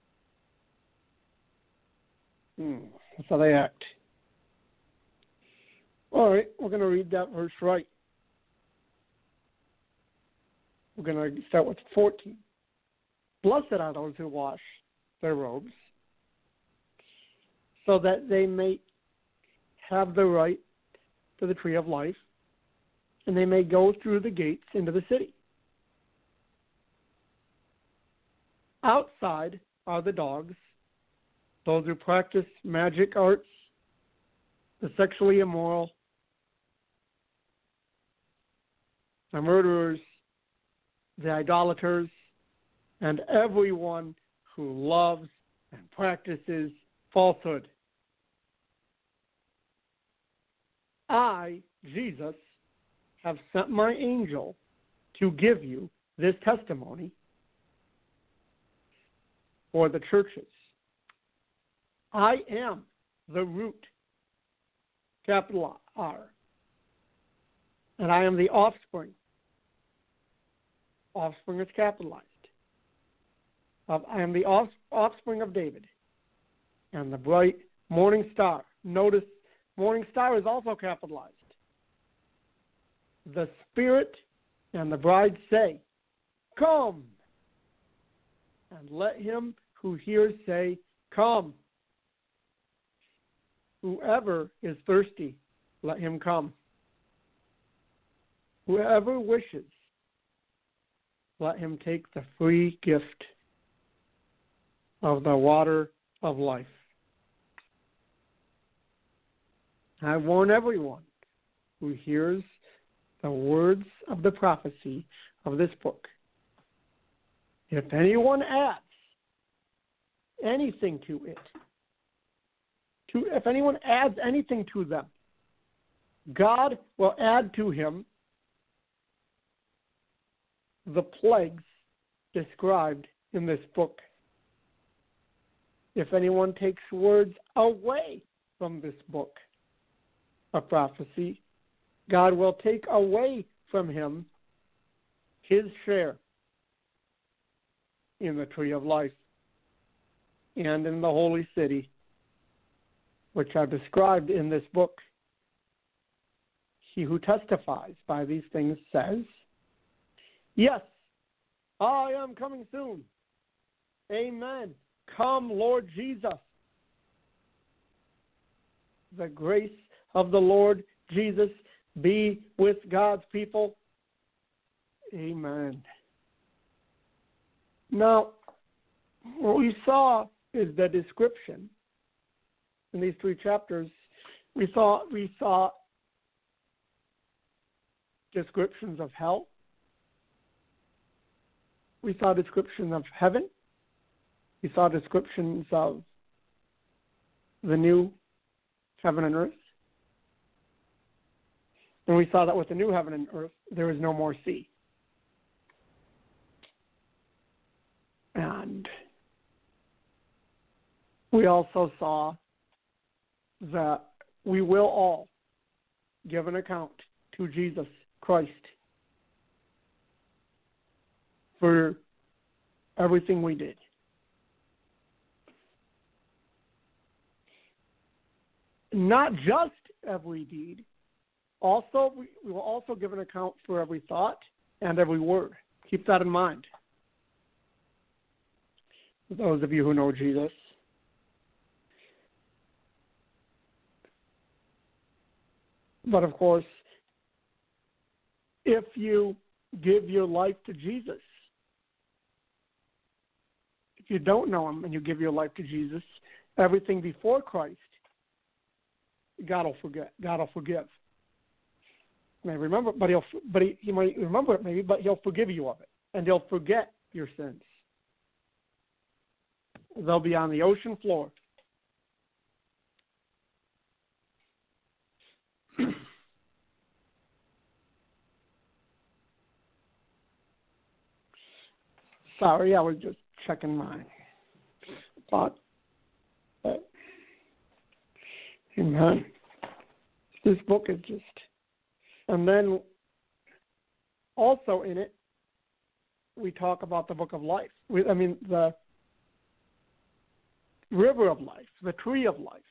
Hmm, that's how they act. All right, we're going to read that verse right. We're going to start with fourteen. Blessed are those who wash their robes, so that they may have the right to the tree of life, and they may go through the gates into the city. Outside are the dogs, those who practice magic arts, the sexually immoral, the murderers, the idolaters, and everyone who loves and practices falsehood. I, Jesus, have sent my angel to give you this testimony for the churches. I am the root, capital R, and I am the offspring. Offspring is capitalized. Of, I am the off, offspring of David, and the bright morning star. Notice, morning star is also capitalized. The Spirit and the bride say, come. And let him who hears say, come. Whoever is thirsty, let him come. Whoever wishes, let him take the free gift of the water of life. I warn everyone who hears the words of the prophecy of this book. If anyone adds anything to it, to, if anyone adds anything to them, God will add to him the plagues described in this book. If anyone takes words away from this book of prophecy, God will take away from him his share in the tree of life and in the holy city, which are described in this book. He who testifies by these things says, yes, I am coming soon. Amen. Come, Lord Jesus. The grace of the Lord Jesus be with God's people. Amen. Now, what we saw is the description in these three chapters. We saw we saw descriptions of hell. We saw descriptions of heaven. We saw descriptions of the new heaven and earth. And we saw that with the new heaven and earth, there is no more sea. And we also saw that we will all give an account to Jesus Christ for everything we did. Not just every deed. Also, we, we will also give an account for every thought and every word. Keep that in mind. For those of you who know Jesus. But of course, if you give your life to Jesus, if you don't know him and you give your life to Jesus, everything before Christ, God will forget. God will forgive. He may remember, but he'll, but he, he might remember it maybe, but he'll forgive you of it, and he'll forget your sins. They'll be on the ocean floor. Sorry, I was just checking my thought. But, amen. This book is just, and then also in it, we talk about the book of life. We, I mean, the river of life, the tree of life,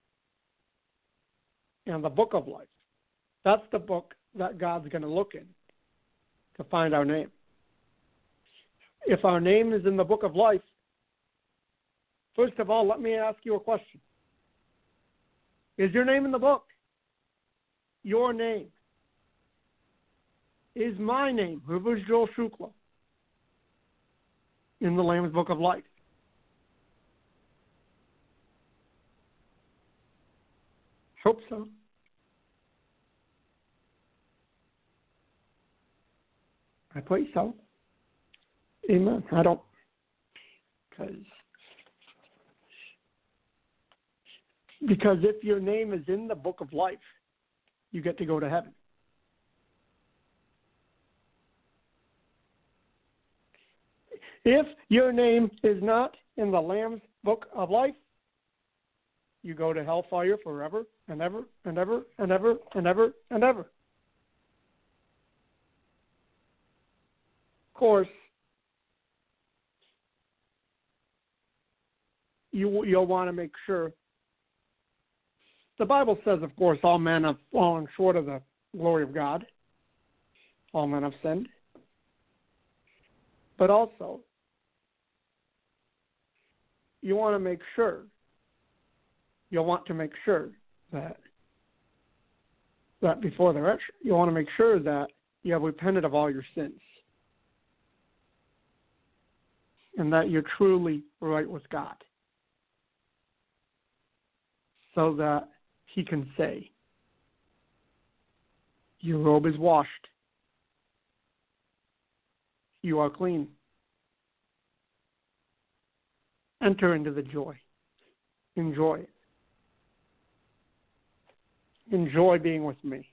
and the book of life. That's the book that God's going to look in to find our name. If our name is in the book of life, first of all, let me ask you a question. Is your name in the book? Your name. Is my name, Rivers Joel Shukla, in the Lamb's Book of Life? Hope so. I pray so. Amen. I don't, because because if your name is in the book of life, you get to go to heaven. If your name is not in the Lamb's Book of Life, you go to hellfire forever and ever and ever and ever and ever and ever. Of course, you, you'll want to make sure. The Bible says, of course, all men have fallen short of the glory of God. All men have sinned. But also, you want to make sure, you'll want to make sure that, that before the rapture, you want to make sure that you have repented of all your sins. And that you're truly right with God. So that he can say, your robe is washed. You are clean. Enter into the joy. Enjoy it. Enjoy being with me.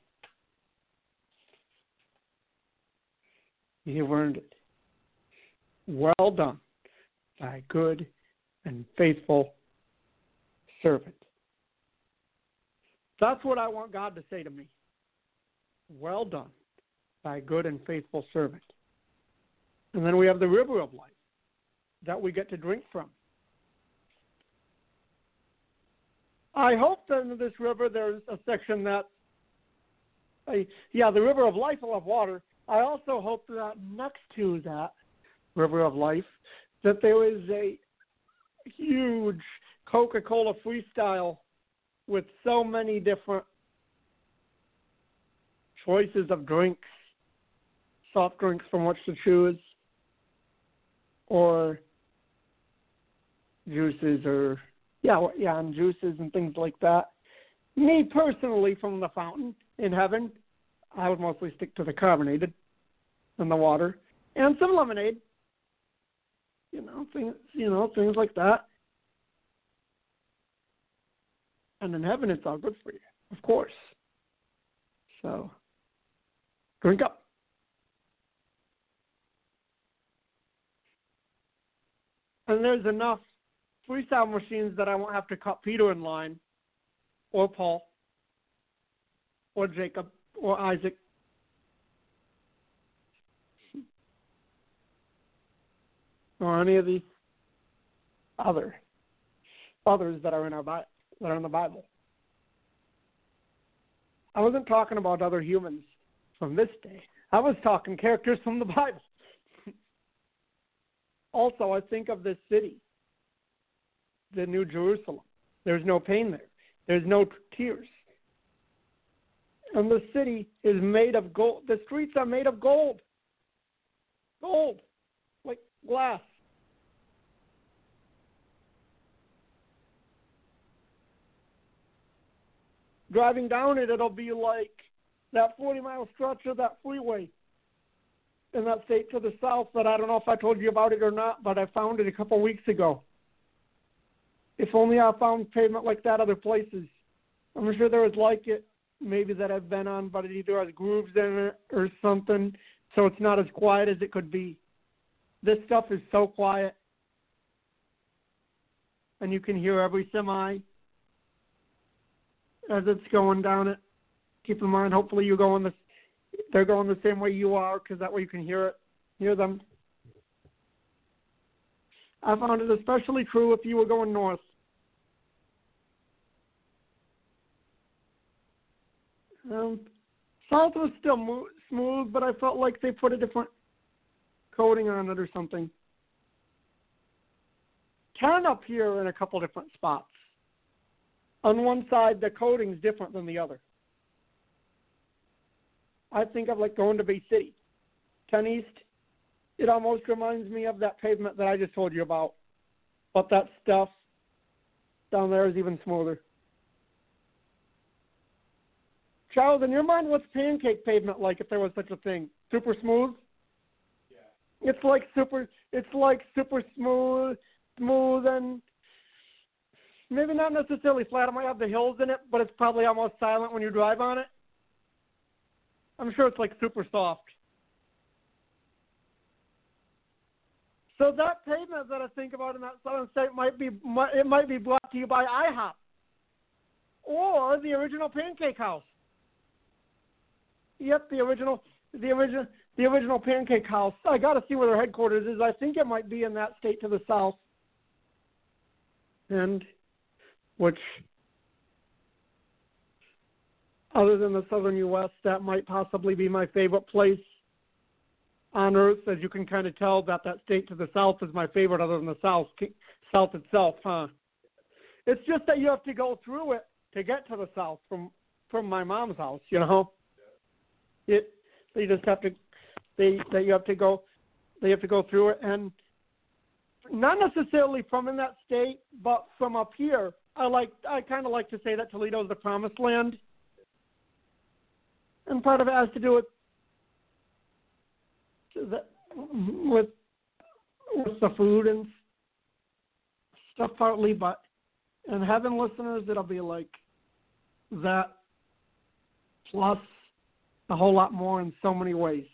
You've earned it. Well done, thy good and faithful servant. That's what I want God to say to me. Well done, thy good and faithful servant. And then we have the river of life that we get to drink from. I hope that in this river there's a section that, uh, yeah, the river of life will have water. I also hope that next to that river of life, that there is a huge Coca-Cola freestyle with so many different choices of drinks, soft drinks from which to choose, or juices, or yeah, yeah, and juices and things like that. Me personally, from the fountain in heaven, I would mostly stick to the carbonated and the water, and some lemonade. You know, things, you know, things like that. And in heaven, it's all good for you, of course. So, drink up. And there's enough freestyle machines that I won't have to cut Peter in line, or Paul, or Jacob, or Isaac. or any of the other others that are in our Bi- that are in the Bible. I wasn't talking about other humans from this day. I was talking characters from the Bible. Also, I think of this city, the New Jerusalem. There's no pain there. There's no tears. And the city is made of gold. The streets are made of gold. Gold, like glass. Driving down it, it'll be like that forty-mile stretch of that freeway in that state to the south that I don't know if I told you about it or not, but I found it a couple weeks ago. If only I found pavement like that other places. I'm sure there was like it, maybe that I've been on, but it either has grooves in it or something, so it's not as quiet as it could be. This stuff is so quiet, and you can hear every semi as it's going down it. Keep in mind, hopefully you're going the, they're going the same way you are, because that way you can hear it, hear them. I found it especially true if you were going north. Um, south was still mo- smooth, but I felt like they put a different coating on it or something. Turn up here in a couple different spots. On one side, the coating's different than the other. I think of like going to Bay City. ten East, it almost reminds me of that pavement that I just told you about. But that stuff down there is even smoother. Charles, in your mind, what's pancake pavement like if there was such a thing? Super smooth? Yeah. It's like super it's like super smooth smooth and maybe not necessarily flat. It might have the hills in it, but it's probably almost silent when you drive on it. I'm sure it's like super soft. So that pavement that I think about in that southern state might be it might be brought to you by IHOP or the original Pancake House. Yep, the original the original the original Pancake House. I got to see where their headquarters is. I think it might be in that state to the south. And which, other than the southern U S, that might possibly be my favorite place on earth. As you can kind of tell, that that state to the south is my favorite other than the south, south itself, huh? It's just that you have to go through it to get to the south from, from my mom's house, you know? It, they just have to, they, that you have to go, they have to go through it. And not necessarily from in that state, but from up here, I like, I kind of like to say that Toledo is the promised land. And part of it has to do with the, with with the food and stuff partly, but and having listeners, it'll be like that plus a whole lot more in so many ways.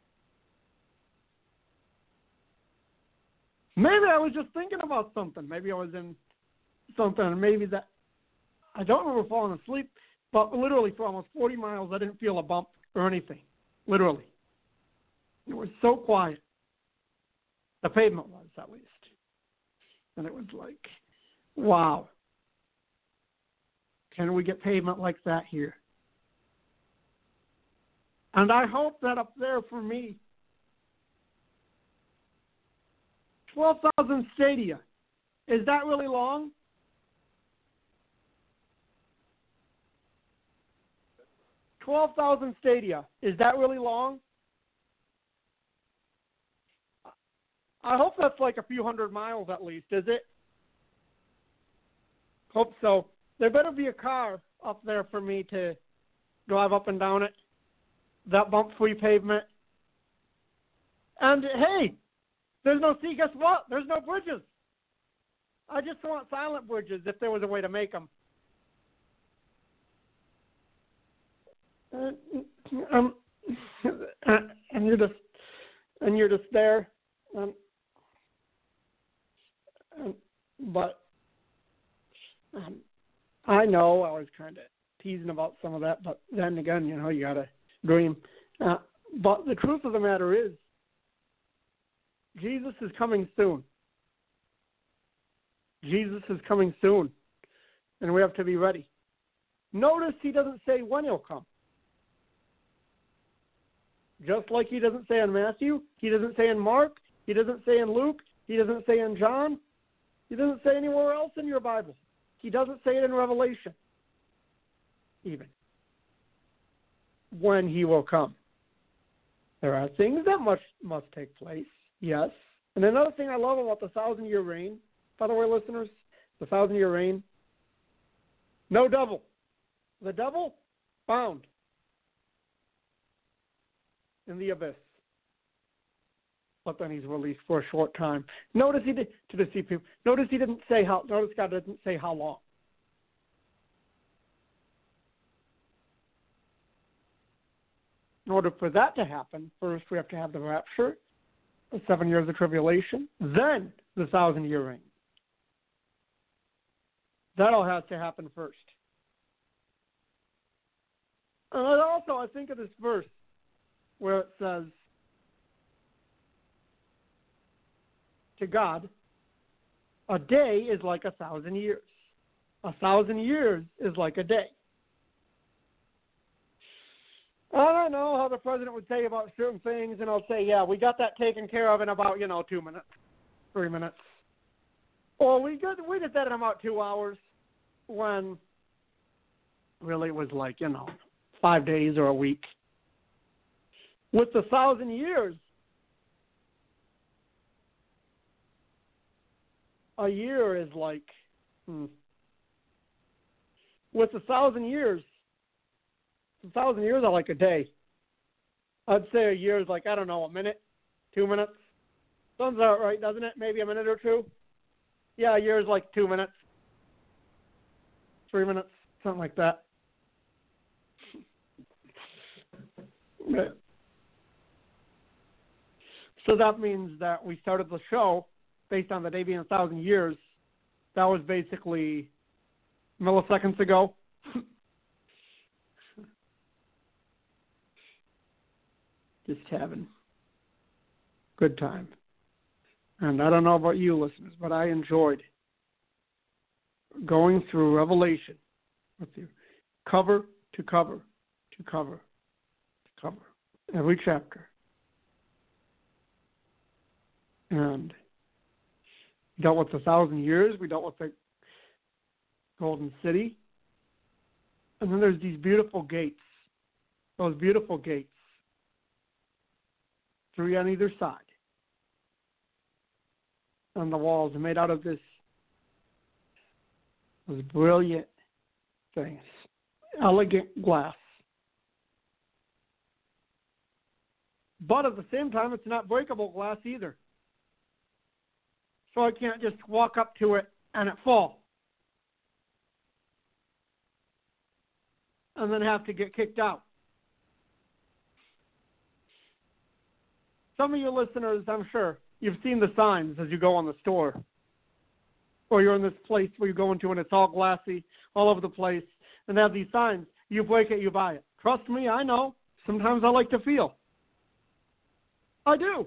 Maybe I was just thinking about something. Maybe I was in something, and maybe that I don't remember falling asleep, but literally for almost forty miles, I didn't feel a bump or anything. Literally. It was so quiet. The pavement was, at least. And it was like, wow. Can we get pavement like that here? And I hope that up there for me, twelve thousand stadia, is that really long? twelve thousand stadia, is that really long? I hope that's like a few hundred miles at least, is it? Hope so. There better be a car up there for me to drive up and down it. That bump-free pavement. And hey, there's no, see, guess what? There's no bridges. I just want silent bridges if there was a way to make them. Uh, um, and you're just, and you're just there. Um, um, but um, I know I was kind of teasing about some of that, but then again, you know, you got to dream. Uh, but the truth of the matter is, Jesus is coming soon. Jesus is coming soon, and we have to be ready. Notice he doesn't say when he'll come. Just like he doesn't say in Matthew, he doesn't say in Mark, he doesn't say in Luke, he doesn't say in John, he doesn't say anywhere else in your Bible. He doesn't say it in Revelation, even, when he will come. There are things that must, must take place, yes. And another thing I love about the thousand-year reign, by the way, listeners, the thousand-year reign, no devil. The devil, bound in the abyss. But then he's released for a short time. Notice he did to deceive people. Notice he didn't say how. Notice God didn't say how long. In order for that to happen, first we have to have the rapture, the seven years of tribulation, then the thousand year reign. That all has to happen first. And also, I think of this verse where it says, to God, a day is like a thousand years. A thousand years is like a day. I don't know how the president would say about certain things, and I'll say, yeah, we got that taken care of in about, you know, two minutes, three minutes. Or we got, we did that in about two hours when really it was like, you know, five days or a week. With the thousand years, a year is like, hmm. With a thousand years, a thousand years are like a day. I'd say a year is like, I don't know, a minute, two minutes. Sounds about right, doesn't it? Maybe a minute or two. Yeah, a year is like two minutes, three minutes, something like that. Yeah. So that means that we started the show based on the day being a thousand years. That was basically milliseconds ago. Just having a good time. And I don't know about you listeners, but I enjoyed going through Revelation with you, cover to cover to cover to cover, every chapter. And we dealt with the thousand years. We dealt with the Golden City. And then there's these beautiful gates. Those beautiful gates. Three on either side. And the walls are made out of this, those brilliant things. Elegant glass. But at the same time, it's not breakable glass either. So I can't just walk up to it and it fall. And then have to get kicked out. Some of you listeners, I'm sure, you've seen the signs as you go in the store. Or you're in this place where you go into and it's all glassy, all over the place, and they have these signs. You break it, you buy it. Trust me, I know. Sometimes I like to feel. I do.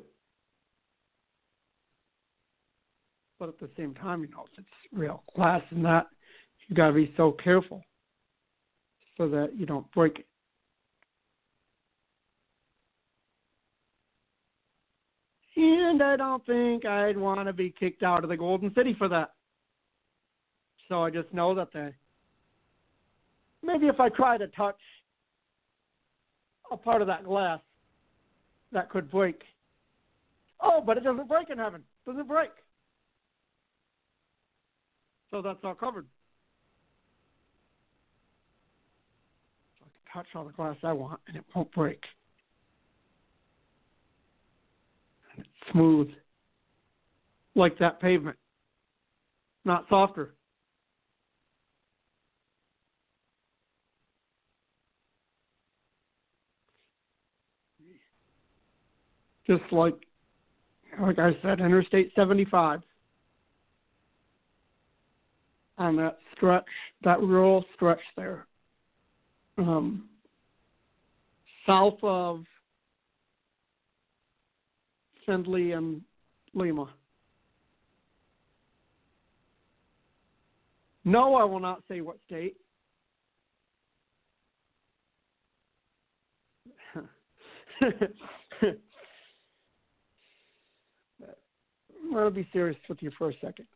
But at the same time, you know, if it's real glass and that, you got to be so careful so that you don't break it. And I don't think I'd want to be kicked out of the Golden City for that. So I just know that they, maybe if I try to touch a part of that glass, that could break. Oh, but it doesn't break in heaven. It doesn't break. So that's all covered. So I can touch all the glass I want and it won't break. And it's smooth. Like that pavement. Not softer. Just like, like I said, Interstate seventy-five. On that stretch, that rural stretch there. Um, south of Findlay and Lima. No, I will not say what state. I'm going to be serious with you for a second.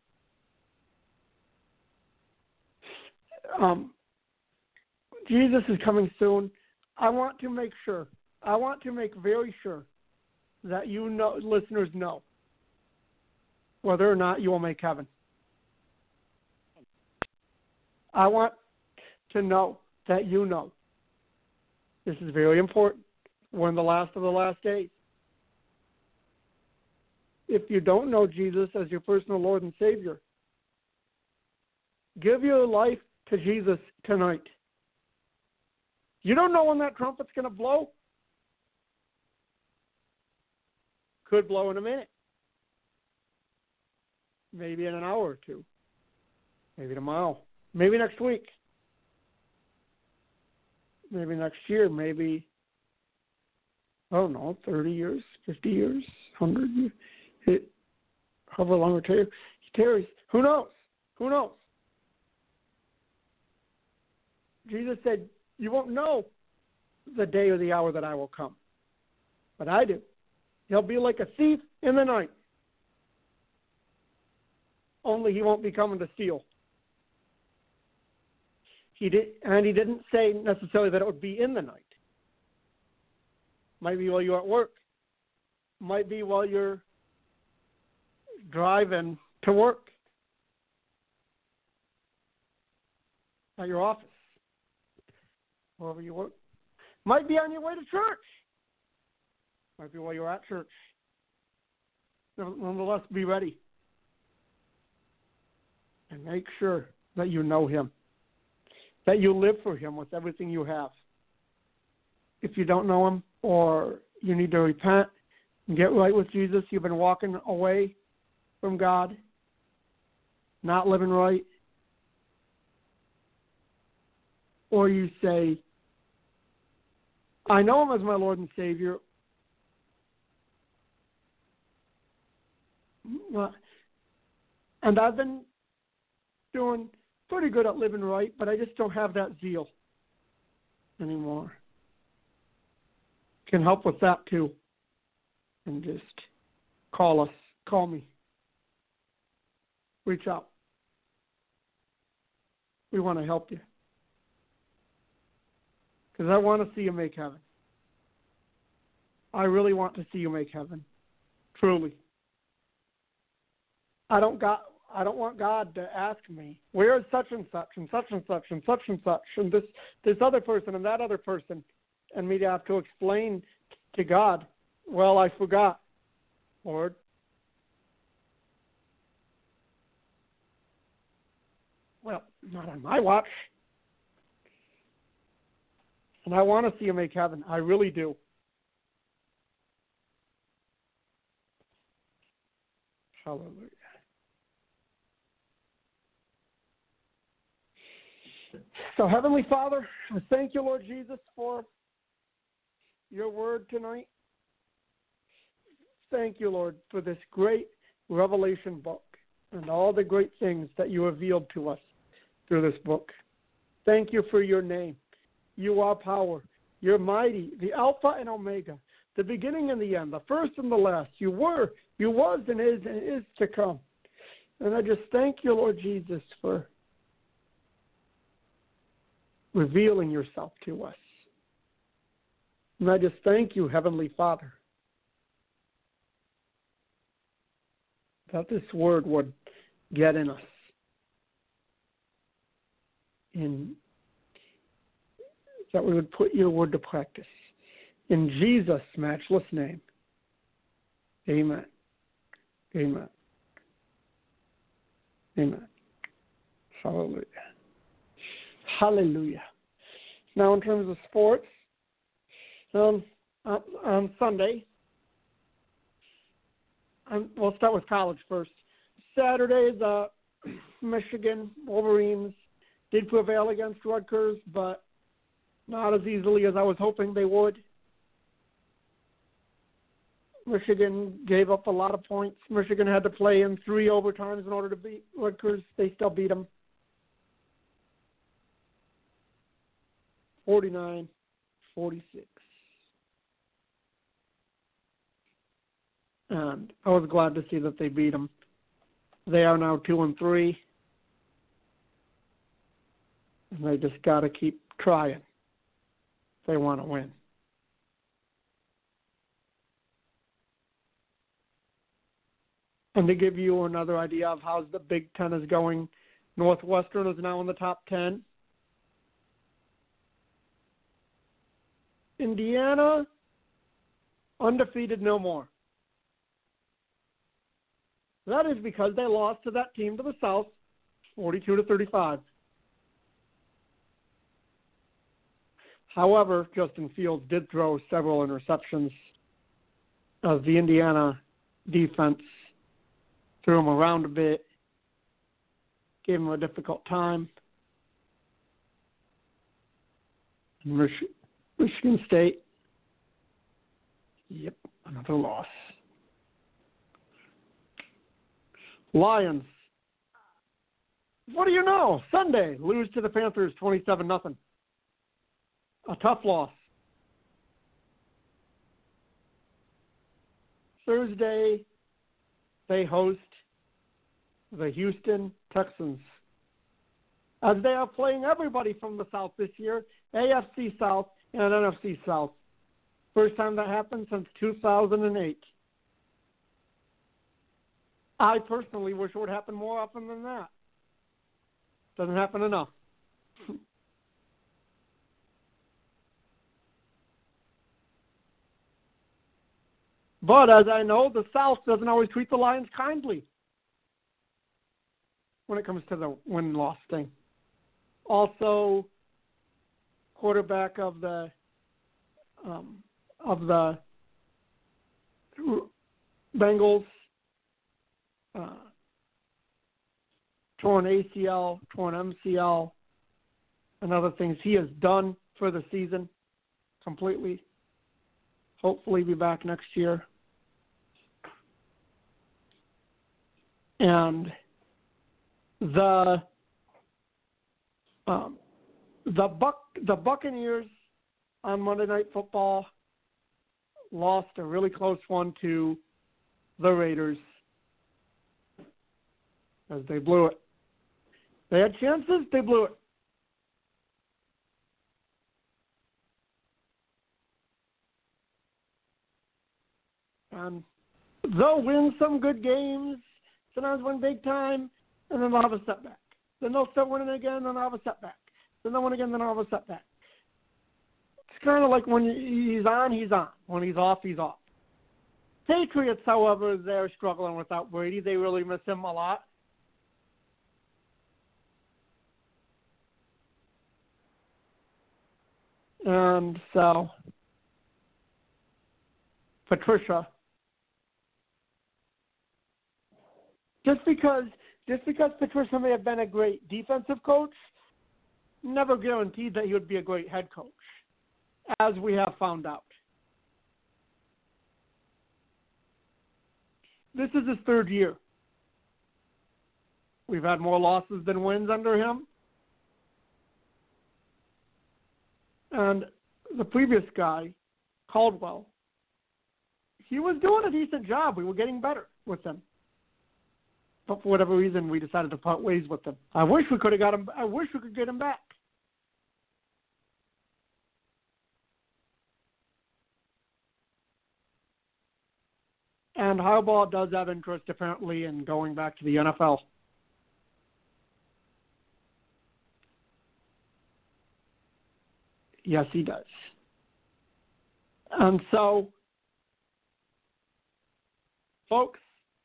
Um, Jesus is coming soon. I want to make sure, I want to make very sure that you know, listeners know whether or not you will make heaven. I want to know that you know. This is very important. We're in the last of the last days. If you don't know Jesus as your personal Lord and Savior, give your life to Jesus tonight. You don't know when that trumpet's going to blow. Could blow in a minute. Maybe in an hour or two. Maybe tomorrow. Maybe next week. Maybe next year. Maybe, I don't know, thirty years, fifty years, one hundred years. It, however long it tarries. tarries. Who knows? Who knows? Jesus said, you won't know the day or the hour that I will come. But I do. He'll be like a thief in the night. Only he won't be coming to steal. He did, and he didn't say necessarily that it would be in the night. Might be while you're at work. Might be while you're driving to work. At your office. Wherever you work. Might be on your way to church. Might be while you're at church. Nonetheless, be ready. And make sure that you know him. That you live for him with everything you have. If you don't know him or you need to repent and get right with Jesus, you've been walking away from God, not living right, or you say, I know him as my Lord and Savior, and I've been doing pretty good at living right, but I just don't have that zeal anymore. Can help with that too. And just call us. Call me. Reach out. We want to help you. Because I want to see you make heaven. I really want to see you make heaven. Truly. I don't got I don't want God to ask me, where is such and such and such and such and such and such and this this other person and that other person, and me to have to explain to God, well, I forgot, Lord. Well, not on my watch. And I want to see you make heaven. I really do. Hallelujah. So, Heavenly Father, I thank you, Lord Jesus, for your word tonight. Thank you, Lord, for this great Revelation book and all the great things that you revealed to us through this book. Thank you for your name. You are power. You're mighty, the Alpha and Omega, the beginning and the end, the first and the last. You were, you was, and is, and is to come. And I just thank you, Lord Jesus, for revealing yourself to us. And I just thank you, Heavenly Father, that this word would get in us. In, that we would put your word to practice. In Jesus' matchless name. Amen. Amen. Amen. Hallelujah. Hallelujah. Now, in terms of sports, um, on, on Sunday, um, we'll start with college first. Saturday, the Michigan Wolverines did prevail against Rutgers, but not as easily as I was hoping they would. Michigan gave up a lot of points. Michigan had to play in three overtimes in order to beat Rutgers. They still beat them. forty-nine forty-six. And I was glad to see that they beat them. They are now two and three. And they just got to keep trying if they want to win. And to give you another idea of how the Big Ten is going, Northwestern is now in the top ten. Indiana, undefeated no more. That is because they lost to that team to the south, forty-two to thirty-five. However, Justin Fields did throw several interceptions as the Indiana defense threw him around a bit, gave him a difficult time. Mich- Michigan State, yep, another loss. Lions, what do you know? Sunday, lose to the Panthers twenty-seven nothing. A tough loss. Thursday, they host the Houston Texans. As they are playing everybody from the South this year, A F C South and N F C South. First time that happened since two thousand eight. I personally wish it would happen more often than that. Doesn't happen enough. But as I know, the South doesn't always treat the Lions kindly when it comes to the win-loss thing. Also, quarterback of the um, of the Bengals, uh, torn A C L, torn M C L, and other things. He is done for the season completely. Hopefully be back next year. And the um, the Buck the Buccaneers on Monday Night Football lost a really close one to the Raiders as they blew it. They had chances, they blew it. Um, they'll win some good games, sometimes win big time, and then they'll have a setback. Then they'll start winning again, then they'll have a setback. Then they'll win again, then they'll have a setback. It's kind of like when he's on, he's on. When he's off, he's off. Patriots, however, they're struggling without Brady. They really miss him a lot. And so, Patricia, just because just because Patricia may have been a great defensive coach, never guaranteed that he would be a great head coach, as we have found out. This is his third year. We've had more losses than wins under him. And the previous guy, Caldwell, he was doing a decent job. We were getting better with him. But for whatever reason, we decided to part ways with him. I wish we could have got him. I wish we could get him back. And Harbaugh does have interest, apparently, in going back to the N F L. Yes, he does. And so, folks,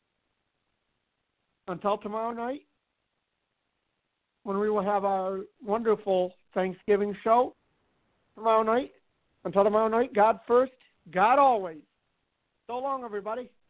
until tomorrow night, when we will have our wonderful Thanksgiving show tomorrow night, until tomorrow night, God first, God always. So long, everybody.